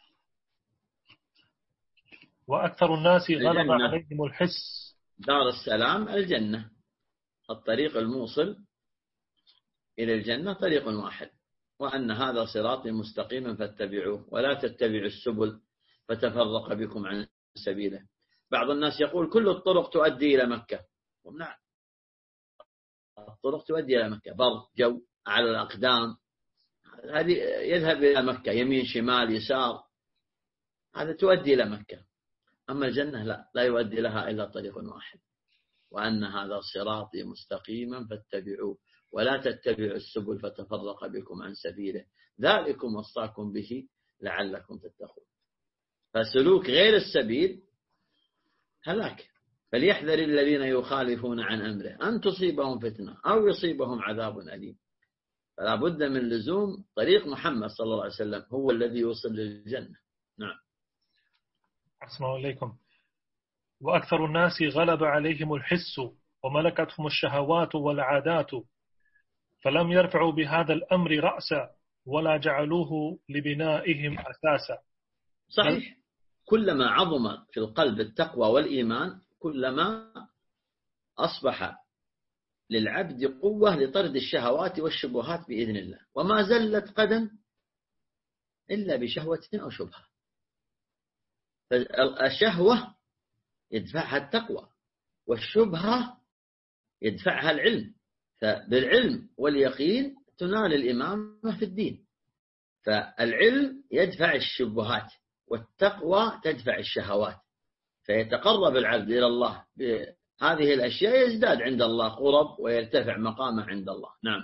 وأكثر الناس غلب عليهم الحس. دار السلام الجنة. الطريق الموصل إلى الجنة طريق واحد، وأن هذا صراطي مستقيما فاتبعوه ولا تتبعوا السبل فتفرق بكم عن سبيله. بعض الناس يقول كل الطرق تؤدي إلى مكة. نعم، الطرق تؤدي إلى مكة، بر جو على الأقدام، هذه يذهب إلى مكة، يمين شمال يسار، هذا تؤدي إلى مكة. أما الجنة لا يؤدي لها إلا طريق واحد، وأن هذا صراطي مستقيما فاتبعوه ولا تتبعوا السبل فتفرق بكم عن سبيله ذلكم وصاكم به لعلكم تتقون. فسلوك غير السبيل هلاك. فليحذر الذين يخالفون عن أمره أن تصيبهم فتنة أو يصيبهم عذاب أليم. فلا بد من لزوم طريق محمد صلى الله عليه وسلم، هو الذي يوصل للجنة. نعم. أحسن الله إليكم. وأكثر الناس غلب عليهم الحس وملكتهم الشهوات والعادات، فلم يرفعوا بهذا الأمر رأسا ولا جعلوه لبنائهم أساسا. صحيح. كلما عظم في القلب التقوى والإيمان كلما أصبح للعبد قوة لطرد الشهوات والشبهات بإذن الله، وما زلت قدم إلا بشهوة أو شبهة. فالشهوة يدفعها التقوى، والشبهة يدفعها العلم، فبالعلم واليقين تنال الإمامة في الدين. فالعلم يدفع الشبهات والتقوى تدفع الشهوات، فيتقرب العبد إلى الله بهذه الأشياء يزداد عند الله قرب ويرتفع مقامه عند الله. نعم.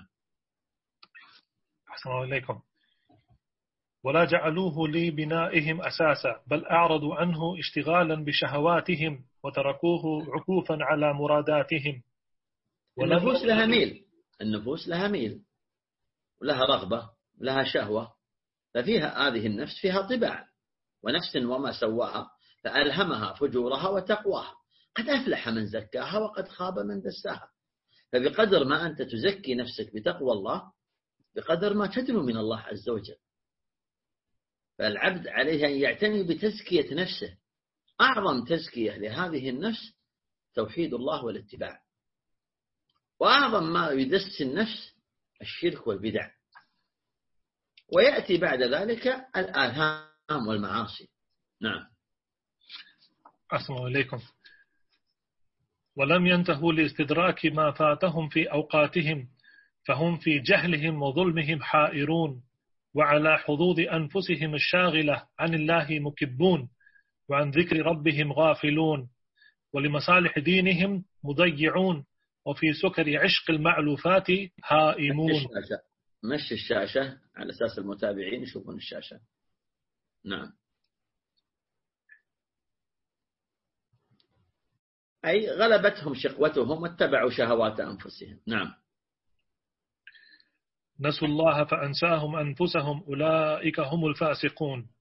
أحسن الله إليكم. ولا جعلوه لبنائهم أساسا بل أعرضوا عنه اشتغالا بشهواتهم وتركوه عكوفا على مراداتهم. النفوس لها ميل، النفوس لها ميل ولها رغبة لها شهوة، ففيها هذه النفس فيها طباع، ونفس وما سواها فألهمها فجورها وتقواها، قد أفلح من زكاها وقد خاب من دساها. فبقدر ما أنت تزكي نفسك بتقوى الله بقدر ما تدنو من الله عز وجل. فالعبد عليه أن يعتني بتزكية نفسه، أعظم تزكية لهذه النفس توحيد الله والاتباع، وأعظم ما يدس النفس الشرك والبدع، ويأتي بعد ذلك الآثام والمعاصي. نعم. أحسن إليكم. ولم ينتهوا لاستدراك ما فاتهم في أوقاتهم، فهم في جهلهم وظلمهم حائرون، وعلى حظوظ أنفسهم الشاغلة عن الله مكبون، وعن ذكر ربهم غافلون، ولمصالح دينهم مضيعون، وفي سكر عشق المعلوفات هائمون. مش الشاشة على أساس المتابعين يشوفون الشاشة. نعم. أي غلبتهم شقوتهم واتبعوا شهوات أنفسهم. نعم. نسوا الله فأنساهم أنفسهم أولئك هم الفاسقون.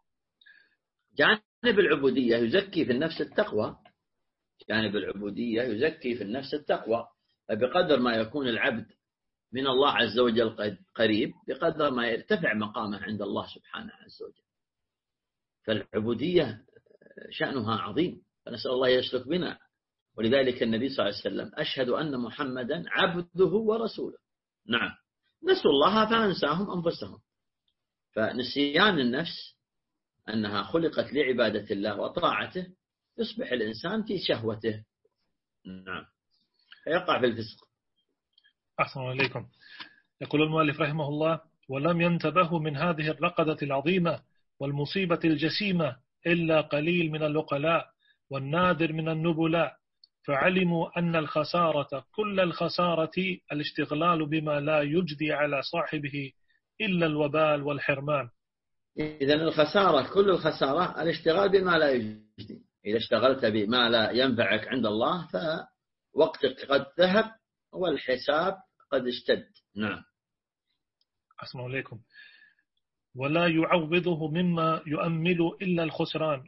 جانب العبودية يزكي في النفس التقوى، جانب العبودية يزكي في النفس التقوى، فبقدر ما يكون العبد من الله عز وجل قريب بقدر ما يرتفع مقامه عند الله سبحانه عز وجل. فالعبودية شأنها عظيم، فنسأل الله يسلك بنا. ولذلك النبي صلى الله عليه وسلم أشهد أن محمدا عبده ورسوله. نعم. نسوا الله فأنساهم أنفسهم. فنسيان النفس أنها خلقت لعبادة الله وطاعته يصبح الإنسان في شهوته. نعم. فيقع في الفسق. أحسن إليكم. يقول المؤلف رحمه الله: ولم ينتبهوا من هذه الرقدة العظيمة والمصيبة الجسيمة إلا قليل من العقلاء والنادر من النبلاء، فعلموا أن الخسارة كل الخسارة الاشتغلال بما لا يجدي على صاحبه إلا الوبال والحرمان. إذن الخسارة كل الخسارة الاشتغال بما لا يجدي. إذا اشتغلت بما لا ينفعك عند الله فوقتك قد ذهب والحساب قد اشتد. نعم. أسمع عليكم. ولا يعوضه مما يؤمل إلا الخسران،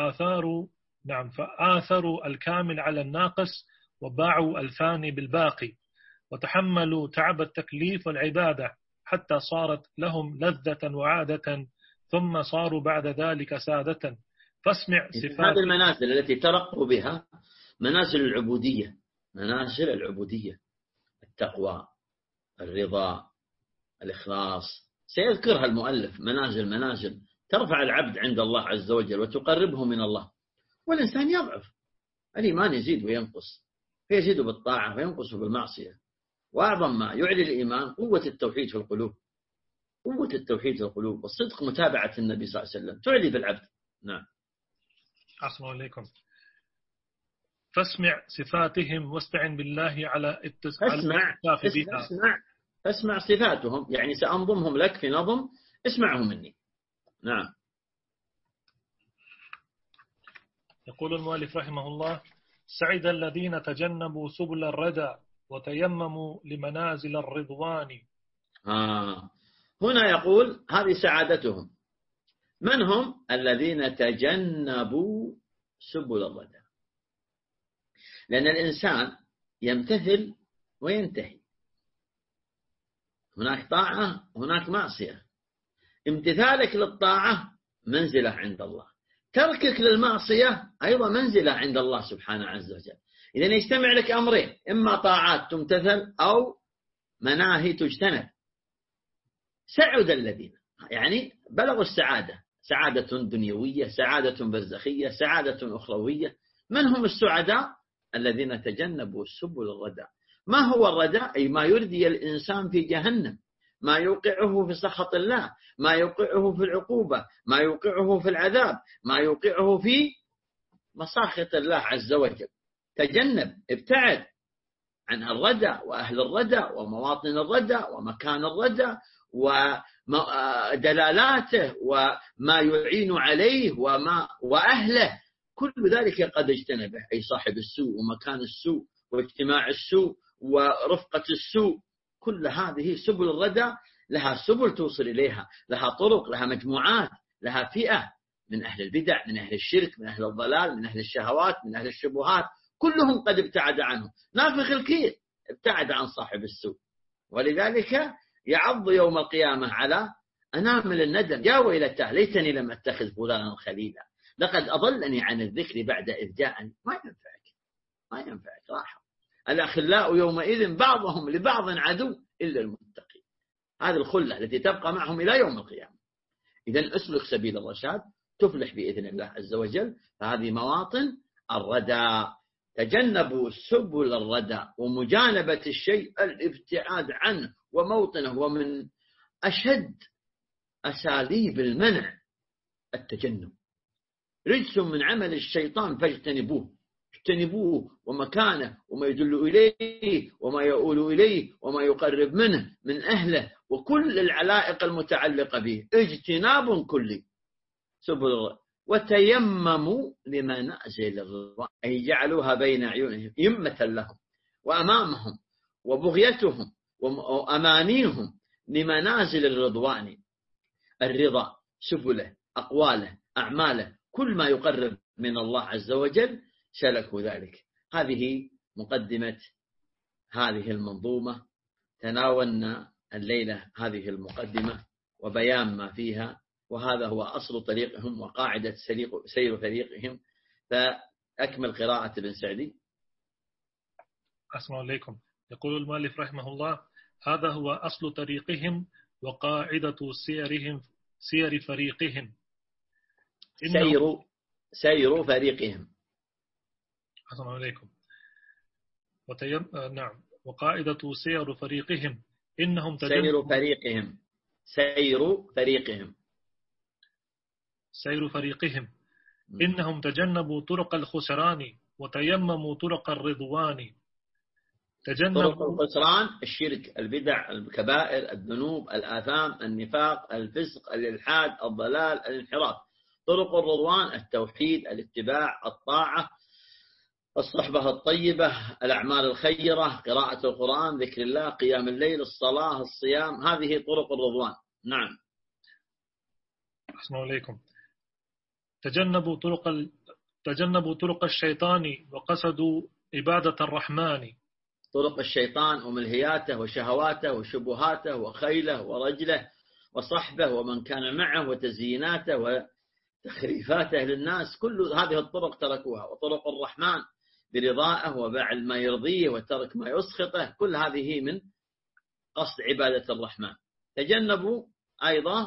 فآثروا الكامل على الناقص، وباعوا الفاني بالباقي، وتحملوا تعب التكليف والعبادة حتى صارت لهم لذة وعادة، ثم صاروا بعد ذلك سادة. فاسمع صفات هذه المنازل التي ترقوا بها منازل العبودية، منازل العبودية: التقوى، الرضا، الإخلاص. سيذكرها المؤلف منازل ترفع العبد عند الله عز وجل وتقربه من الله. والإنسان يضعف، الإيمان يزيد وينقص، فيزيد بالطاعة وينقص بالمعصية. وأعظم ما يعلي الإيمان قوة التوحيد في القلوب، قوة التوحيد في القلوب والصدق متابعة النبي صلى الله عليه وسلم تعلي بالعبد. نعم. أحسن عليكم. فاسمع صفاتهم واستعن بالله على الاتصاف بها. اسمع صفاتهم، يعني سأنظمهم لك في نظم، اسمعهم مني. نعم. يقول المؤلف رحمه الله: سعد الذين تجنبوا سبل الردى وتيمموا لمنازل الرضوان. هنا يقول هذه سعادتهم. من هم الذين تجنبوا سبل الردى؟ لأن الإنسان يمتثل وينتهي، هناك طاعة هناك معصية. امتثالك للطاعة منزلة عند الله، تركك للمعصية أيضا منزلة عند الله سبحانه عز وجل. إذن يجتمع لك أمرين: إما طاعات تمتثل أو مناهي تجتنب. سعد الذين يعني بلغوا السعادة، سعادة دنيوية، سعادة برزخية، سعادة أخروية. من هم السعداء؟ الذين تجنبوا سبل الردى. ما هو الردى؟ أي ما يردي الإنسان في جهنم، ما يوقعه في سخط الله، ما يوقعه في العقوبة، ما يوقعه في العذاب، ما يوقعه في مساخط الله عز وجل. تجنب، ابتعد عن الردى وأهل الردى ومواطن الردى ومكان الردى ودلالاته وما يعين عليه وأهله. كل ذلك قد اجتنبه، أي صاحب السوء ومكان السوء واجتماع السوء ورفقة السوء، كل هذه سبل الردى لها سبل توصل إليها، لها طرق، لها مجموعات، لها فئة من أهل البدع، من أهل الشرك، من أهل الضلال، من أهل الشهوات، من أهل الشبهات، كلهم قد ابتعد عنه. نافخ الكير ابتعد عن صاحب السوء، ولذلك يعض يوم القيامة على أنامل الندم: يا ويلتاه ليتني لم أتخذ فلانا خليلا لقد أضلني عن الذكر بعد إذ جاءني. ما ينفعك راحة. الأخلاء يومئذ بعضهم لبعض عدو إلا المتقين. هذه الخلة التي تبقى معهم إلى يوم القيامة. إذن أسلك سبيل الرشاد تفلح بإذن الله عز وجل. فهذه مواطن الردى. تجنبوا سبل الردى ومجانبة الشيء الابتعاد عنه وموطنه. ومن أشد أساليب المنع التجنب. رجس من عمل الشيطان فاجتنبوه. اجتنبوه ومكانه وما يدل إليه وما يؤول إليه وما يقرب منه من أهله وكل العلائق المتعلقة به. اجتناب كلي سبل. وتيمموا لمنازل الرضوان، أي جعلوها بين عيونهم يمة لهم وأمامهم، وبغيتهم وأمانيهم لمنازل الرضوان. الرضا سبله، أقواله، أعماله، كل ما يقرب من الله عز وجل سلكوا ذلك. هذه مقدمة هذه المنظومة. تناولنا الليلة هذه المقدمة وبيان ما فيها، وهذا هو أصل طريقهم وقاعدة سير فريقهم. فأكمل قراءة ابن سعدي. السلام عليكم. يقول المؤلف رحمه الله: هذا هو أصل طريقهم وقاعدة سير فريقهم. سير فريقهم. السلام عليكم. نعم. وقاعدة سير فريقهم إنهم إنهم تجنبوا طرق الخسران وتيمموا طرق الرضوان. طرق الخسران: الشرك، البدع، الكبائر، الذنوب، الآثام، النفاق، الفسق، الإلحاد، الضلال، الانحراف. طرق الرضوان: التوحيد، الاتباع، الطاعة، الصحبة الطيبة، الأعمال الخيرة، قراءة القرآن، ذكر الله، قيام الليل، الصلاة، الصيام. هذه طرق الرضوان. نعم. السلام عليكم. تجنبوا طرق الشيطان وقصدوا عبادة الرحمن. طرق الشيطان وملهياته وشهواته وشبهاته وخيله ورجله وصحبه ومن كان معه وتزييناته وتخريفاته للناس، كل هذه الطرق تركوها. وطرق الرحمن برضائه وبعد ما يرضيه وترك ما يسخطه، كل هذه من قصد عبادة الرحمن. تجنبوا أيضا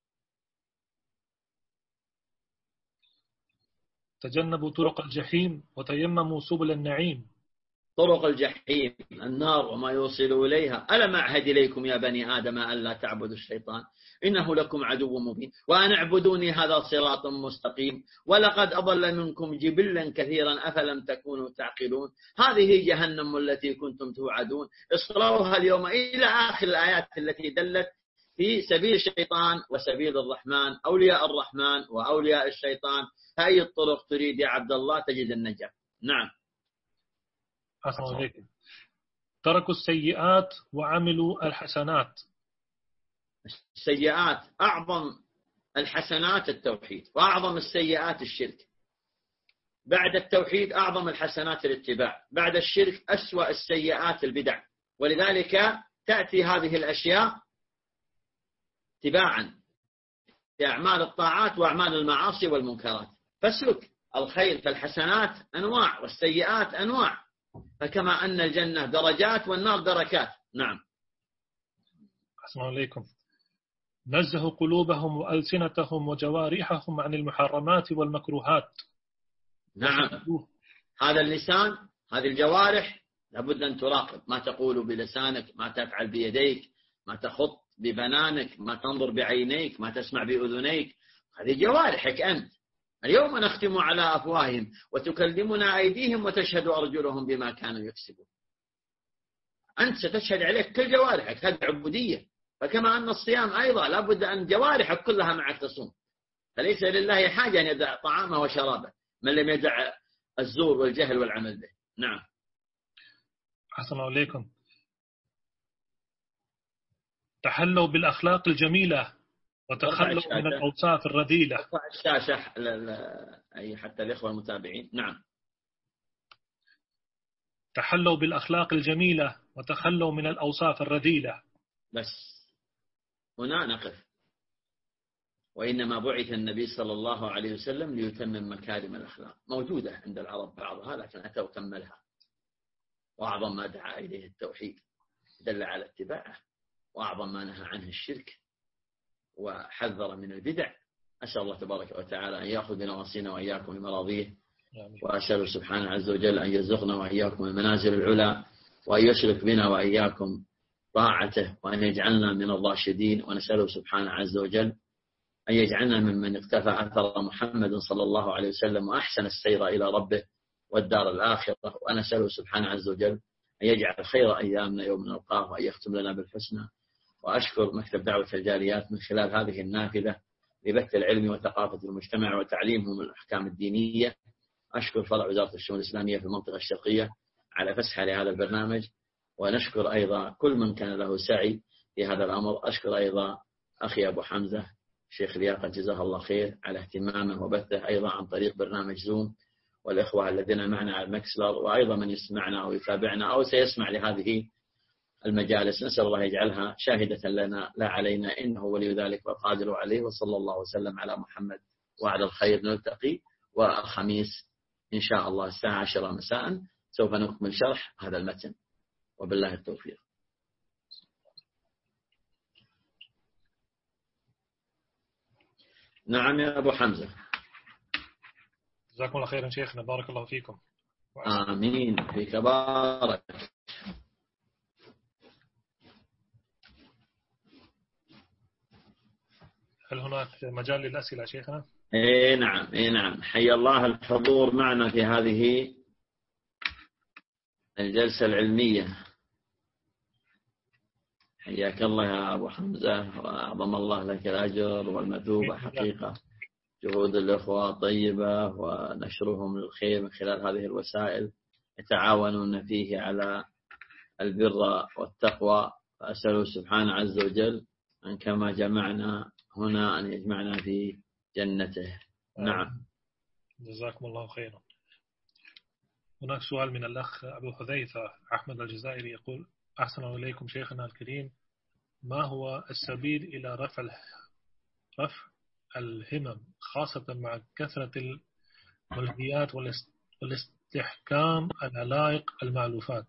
طرق الجحيم وتيمموا سبل النعيم. طرق الجحيم النار وما يوصل إليها. ألم أعهد إليكم يا بني آدم ألا تعبدوا الشيطان إنه لكم عدو مبين وأن اعبدوني هذا صراط مستقيم ولقد أضل منكم جبلا كثيرا أفلم تكونوا تعقلون. هذه جهنم التي كنتم توعدون اصلوها اليوم، إلى آخر الآيات التي دلت في سبيل الشيطان وسبيل الرحمن، أولياء الرحمن وأولياء الشيطان. هاي الطرق تريد يا عبد الله تجد النجاة. نعم. السلام عليكم. تركوا السيئات وعملوا الحسنات. السيئات أعظم الحسنات التوحيد، وأعظم السيئات الشرك. بعد التوحيد أعظم الحسنات الاتباع، بعد الشرك أسوأ السيئات البدع. ولذلك تأتي هذه الأشياء تباعا في أعمال الطاعات وأعمال المعاصي والمنكرات. فاسلك الخير، فالحسنات أنواع والسيئات أنواع، فكما أن الجنة درجات والنار دركات. نعم. السلام عليكم. نزهوا قلوبهم وألسنتهم وجوارحهم عن المحرمات والمكروهات. نعم. هذا اللسان، هذه الجوارح لابد أن تراقب ما تقول بلسانك، ما تفعل بيديك، ما تخط ببنانك، ما تنظر بعينيك، ما تسمع بأذنيك. هذه جوارحك أنت. اليوم نختم على أفواههم وتكلمنا أيديهم وتشهد أرجلهم بما كانوا يكسبون. أنت ستشهد عليك كل جوارحك، هذه عبودية. فكما أن الصيام أيضا لابد أن جوارحك كلها معك تصوم، فليس لله حاجة أن يدع طعامه وشرابه من لم يدع الزور والجهل والعمل به. نعم. أحسن الله إليكم. تحلوا بالأخلاق الجميلة وتخلوا من الأوصاف الرذيلة. ارفع الشاشة أي حتى الإخوة المتابعين. نعم. تحلوا بالأخلاق الجميلة وتخلوا من الأوصاف الرذيلة. بس هنا نقف. وإنما بعث النبي صلى الله عليه وسلم ليتمم مكارم الأخلاق، موجودة عند العرب بعضها لكن أتى وكملها. وأعظم ما دعا إليه التوحيد دل على اتباعه، وأعظم ما نهى عنه الشرك وحذر من البدع. أسأل الله تبارك وتعالى أن يأخذ بنواصينا وإياكم لمراضيه، وأسأل سبحانه عز وجل أن يرزقنا وإياكم المنازل العلى، وأن يشرك بنا وإياكم طاعته، وأن يجعلنا من الراشدين. ونسأله سبحانه عز وجل أن يجعلنا ممن اقتفى أثر محمد صلى الله عليه وسلم وأحسن السير إلى ربه والدار الآخرة. ونسأله سبحانه عز وجل أن يجعل خير أيامنا يوم نلقاه، وأن يختم لنا بالحسنى. وأشكر مكتب دعوة الجاليات من خلال هذه النافذة لبث العلم وثقافة المجتمع وتعليمهم الأحكام الدينية. أشكر فرع وزارة الشؤون الإسلامية في المنطقة الشرقية على فسحة لهذا البرنامج. ونشكر أيضا كل من كان له سعي في هذا الأمر. أشكر أيضا أخي أبو حمزة شيخ لياقة جزاه الله خير على اهتمامه وبثه أيضا عن طريق برنامج زوم، والإخوة الذين معنا على المكسلر، وأيضا من يسمعنا أو يتابعنا أو سيسمع لهذه المجالس. نسأل الله يجعلها شاهدة لنا لا علينا، إنه ولي ذلك والقادر عليه. وصلى الله وسلم على محمد وعلى الخير نلتقي. والخميس إن شاء الله الساعة 10 مساء سوف نكمل شرح هذا المتن، وبالله التوفيق. نعم يا أبو حمزة. جزاكم الله خيرا شيخنا، بارك الله فيكم. آمين، فيك بارك. هل هناك مجال للأسئلة شيخنا؟ إيه نعم. حي الله الحضور معنا في هذه الجلسة العلمية. حياك الله يا أبو حمزة، وأعظم الله لك الأجر والمثوبة. حقيقة جهود الأخوة طيبة، ونشرهم للخير من خلال هذه الوسائل يتعاونون فيه على البر والتقوى. فأسأله سبحانه عز وجل أن كما جمعنا هنا أن يجمعنا في جنته. نعم. جزاكم الله خيرا. هناك سؤال من الأخ أبو حذيفة أحمد الجزائري يقول: أحسن إليكم شيخنا الكريم، ما هو السبيل إلى رفع الهمم خاصة مع كثرة الملهيات والاستحكام العلائق المألوفات؟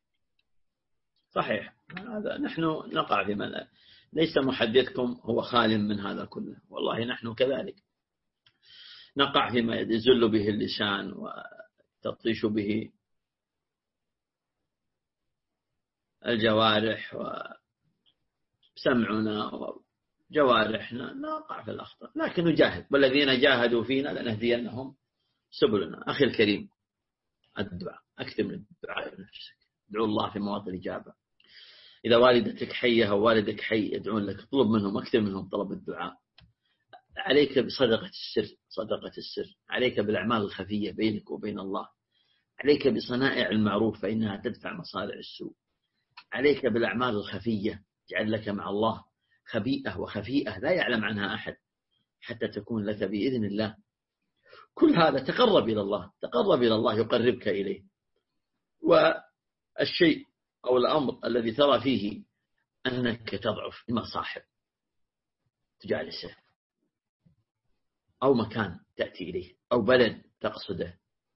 صحيح، هذا نحن نقع في من ليس محدثكم هو خال من هذا كله، والله نحن كذلك نقع فيما يزل به اللسان وتطيش به الجوارح، وسمعنا وجوارحنا نقع في الأخطاء، لكن نجاهد، والذين جاهدوا فينا لنهدينهم سبلنا. أخي الكريم، الدعاء، أكثر من الدعاء لنفسك، ادعو الله في مواطن الإجابة. إذا والدتك حية أو والدك حي يدعون لك، اطلب منهم، أكثر منهم طلب الدعاء. عليك بصدقة السر، عليك بالأعمال الخفية بينك وبين الله، عليك بصنائع المعروف فإنها تدفع مصارع السوء، عليك بالأعمال الخفية اجعل لك مع الله خبيئة وخفيئة لا يعلم عنها أحد، حتى تكون لك بإذن الله. كل هذا تقرب إلى الله يقربك إليه. والشيء أو الأمر الذي ترى فيه أنك تضعف، إما صاحب تجالسه، أو مكان تأتي إليه، أو بلد تقصده،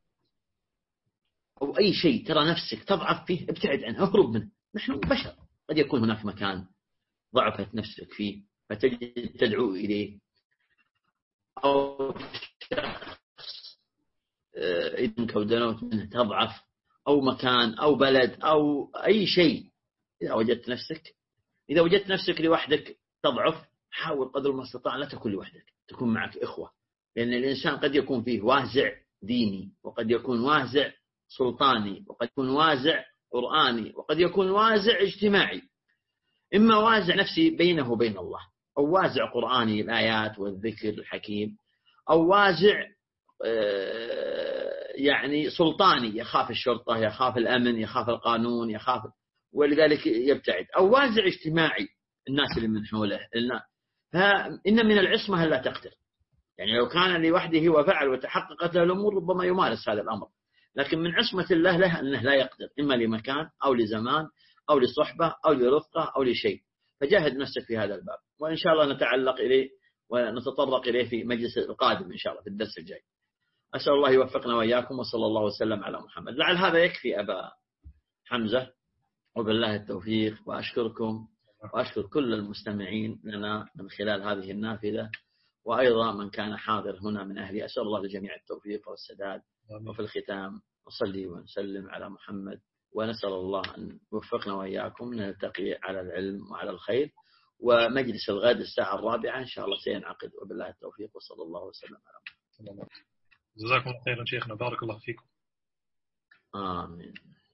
أو أي شيء ترى نفسك تضعف فيه، ابتعد عنه، اهرب منه. نحن بشر، قد يكون هناك مكان ضعفت نفسك فيه فتدعو إليه، أو شخص إذنك ودنوت منه تضعف، أو مكان أو بلد أو أي شيء. إذا وجدت نفسك لوحدك تضعف، حاول قدر ما استطاع لا تكون لوحدك، تكون معك إخوة، لأن الإنسان قد يكون فيه وازع ديني، وقد يكون وازع سلطاني، وقد يكون وازع قرآني، وقد يكون وازع اجتماعي. إما وازع نفسي بينه وبين الله، أو وازع قرآني الآيات والذكر الحكيم، أو وازع يعني سلطاني، يخاف الشرطة، يخاف الأمن، يخاف القانون، يخاف، ولذلك يبتعد. أو وازع اجتماعي، الناس اللي من حوله. فإن من العصمة أن لا تقتل، يعني لو كان لوحده وفعل وتحققت له الأمور ربما يمارس هذا الأمر، لكن من عصمة الله له أنه لا يقدر، إما لمكان أو لزمان أو لصحبة أو لرفقة أو لشيء. فجاهد نفسك في هذا الباب، وإن شاء الله نتعلق إليه ونتطرق إليه في مجلس القادم إن شاء الله في الدرس الجاي. أسأل الله يوفقنا وإياكم، وصلى الله وسلم على محمد. لعل هذا يكفي أبا حمزة، وبالله التوفيق. وأشكركم وأشكر كل المستمعين لنا من خلال هذه النافذة، وأيضا من كان حاضر هنا من أهلي. أسأل الله للجميع التوفيق والسداد. وفي الختام نصلي ونسلم على محمد، ونسأل الله أن يوفقنا وإياكم نلتقي على العلم وعلى الخير. ومجلس الغد الساعة 4 إن شاء الله سينعقد، وبالله التوفيق، وصلى الله وسلم على محمد. جزاكم الله خيرا شيخنا، بارك الله فيكم. آمين.